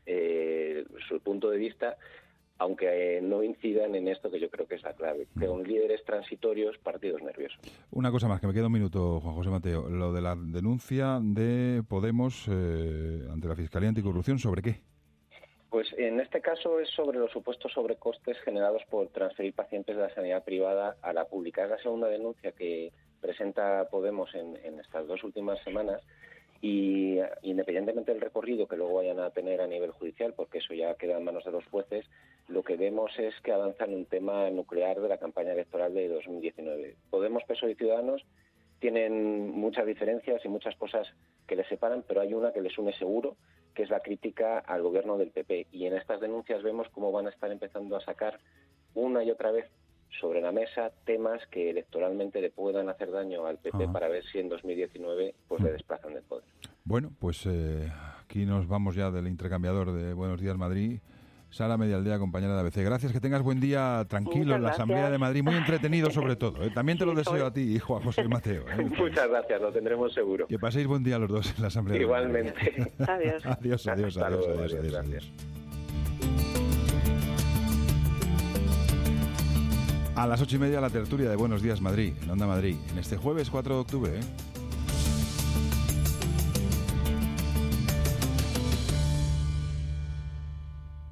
eh, su punto de vista, aunque eh, no incidan en esto que yo creo que es la clave, que con líderes transitorios, partidos nerviosos. Una cosa más, que me queda un minuto, Juan José Mateo. Lo de la denuncia de Podemos eh, ante la Fiscalía Anticorrupción, ¿sobre qué? Pues en este caso es sobre los supuestos sobrecostes generados por transferir pacientes de la sanidad privada a la pública. Es la segunda denuncia que presenta Podemos en, en estas dos últimas semanas. Y independientemente del recorrido que luego vayan a tener a nivel judicial, porque eso ya queda en manos de los jueces, lo que vemos es que avanzan un tema nuclear de la campaña electoral de dos mil diecinueve. Podemos, P S O E y Ciudadanos tienen muchas diferencias y muchas cosas que les separan, pero hay una que les une seguro, que es la crítica al gobierno del P P. Y en estas denuncias vemos cómo van a estar empezando a sacar una y otra vez sobre la mesa temas que electoralmente le puedan hacer daño al P P. Ajá. Para ver si en dos mil diecinueve pues le desplazan del poder. Bueno, pues eh, aquí nos vamos ya del intercambiador de Buenos Días Madrid. Sara Medialdea, compañera de A B C. Gracias, que tengas buen día tranquilo Muchas en la Asamblea gracias. de Madrid, muy entretenido sobre todo. ¿eh? También te lo Sí, deseo soy- a ti, Juan José Mateo. ¿eh? Muchas gracias, lo tendremos seguro. Que paséis buen día los dos en la Asamblea de Madrid. Igualmente. Adiós. Adiós, adiós, Hasta adiós, luego, adiós, adiós, adiós, gracias. A las ocho y media la tertulia de Buenos Días Madrid, en Onda Madrid, en este jueves cuatro de octubre. ¿eh?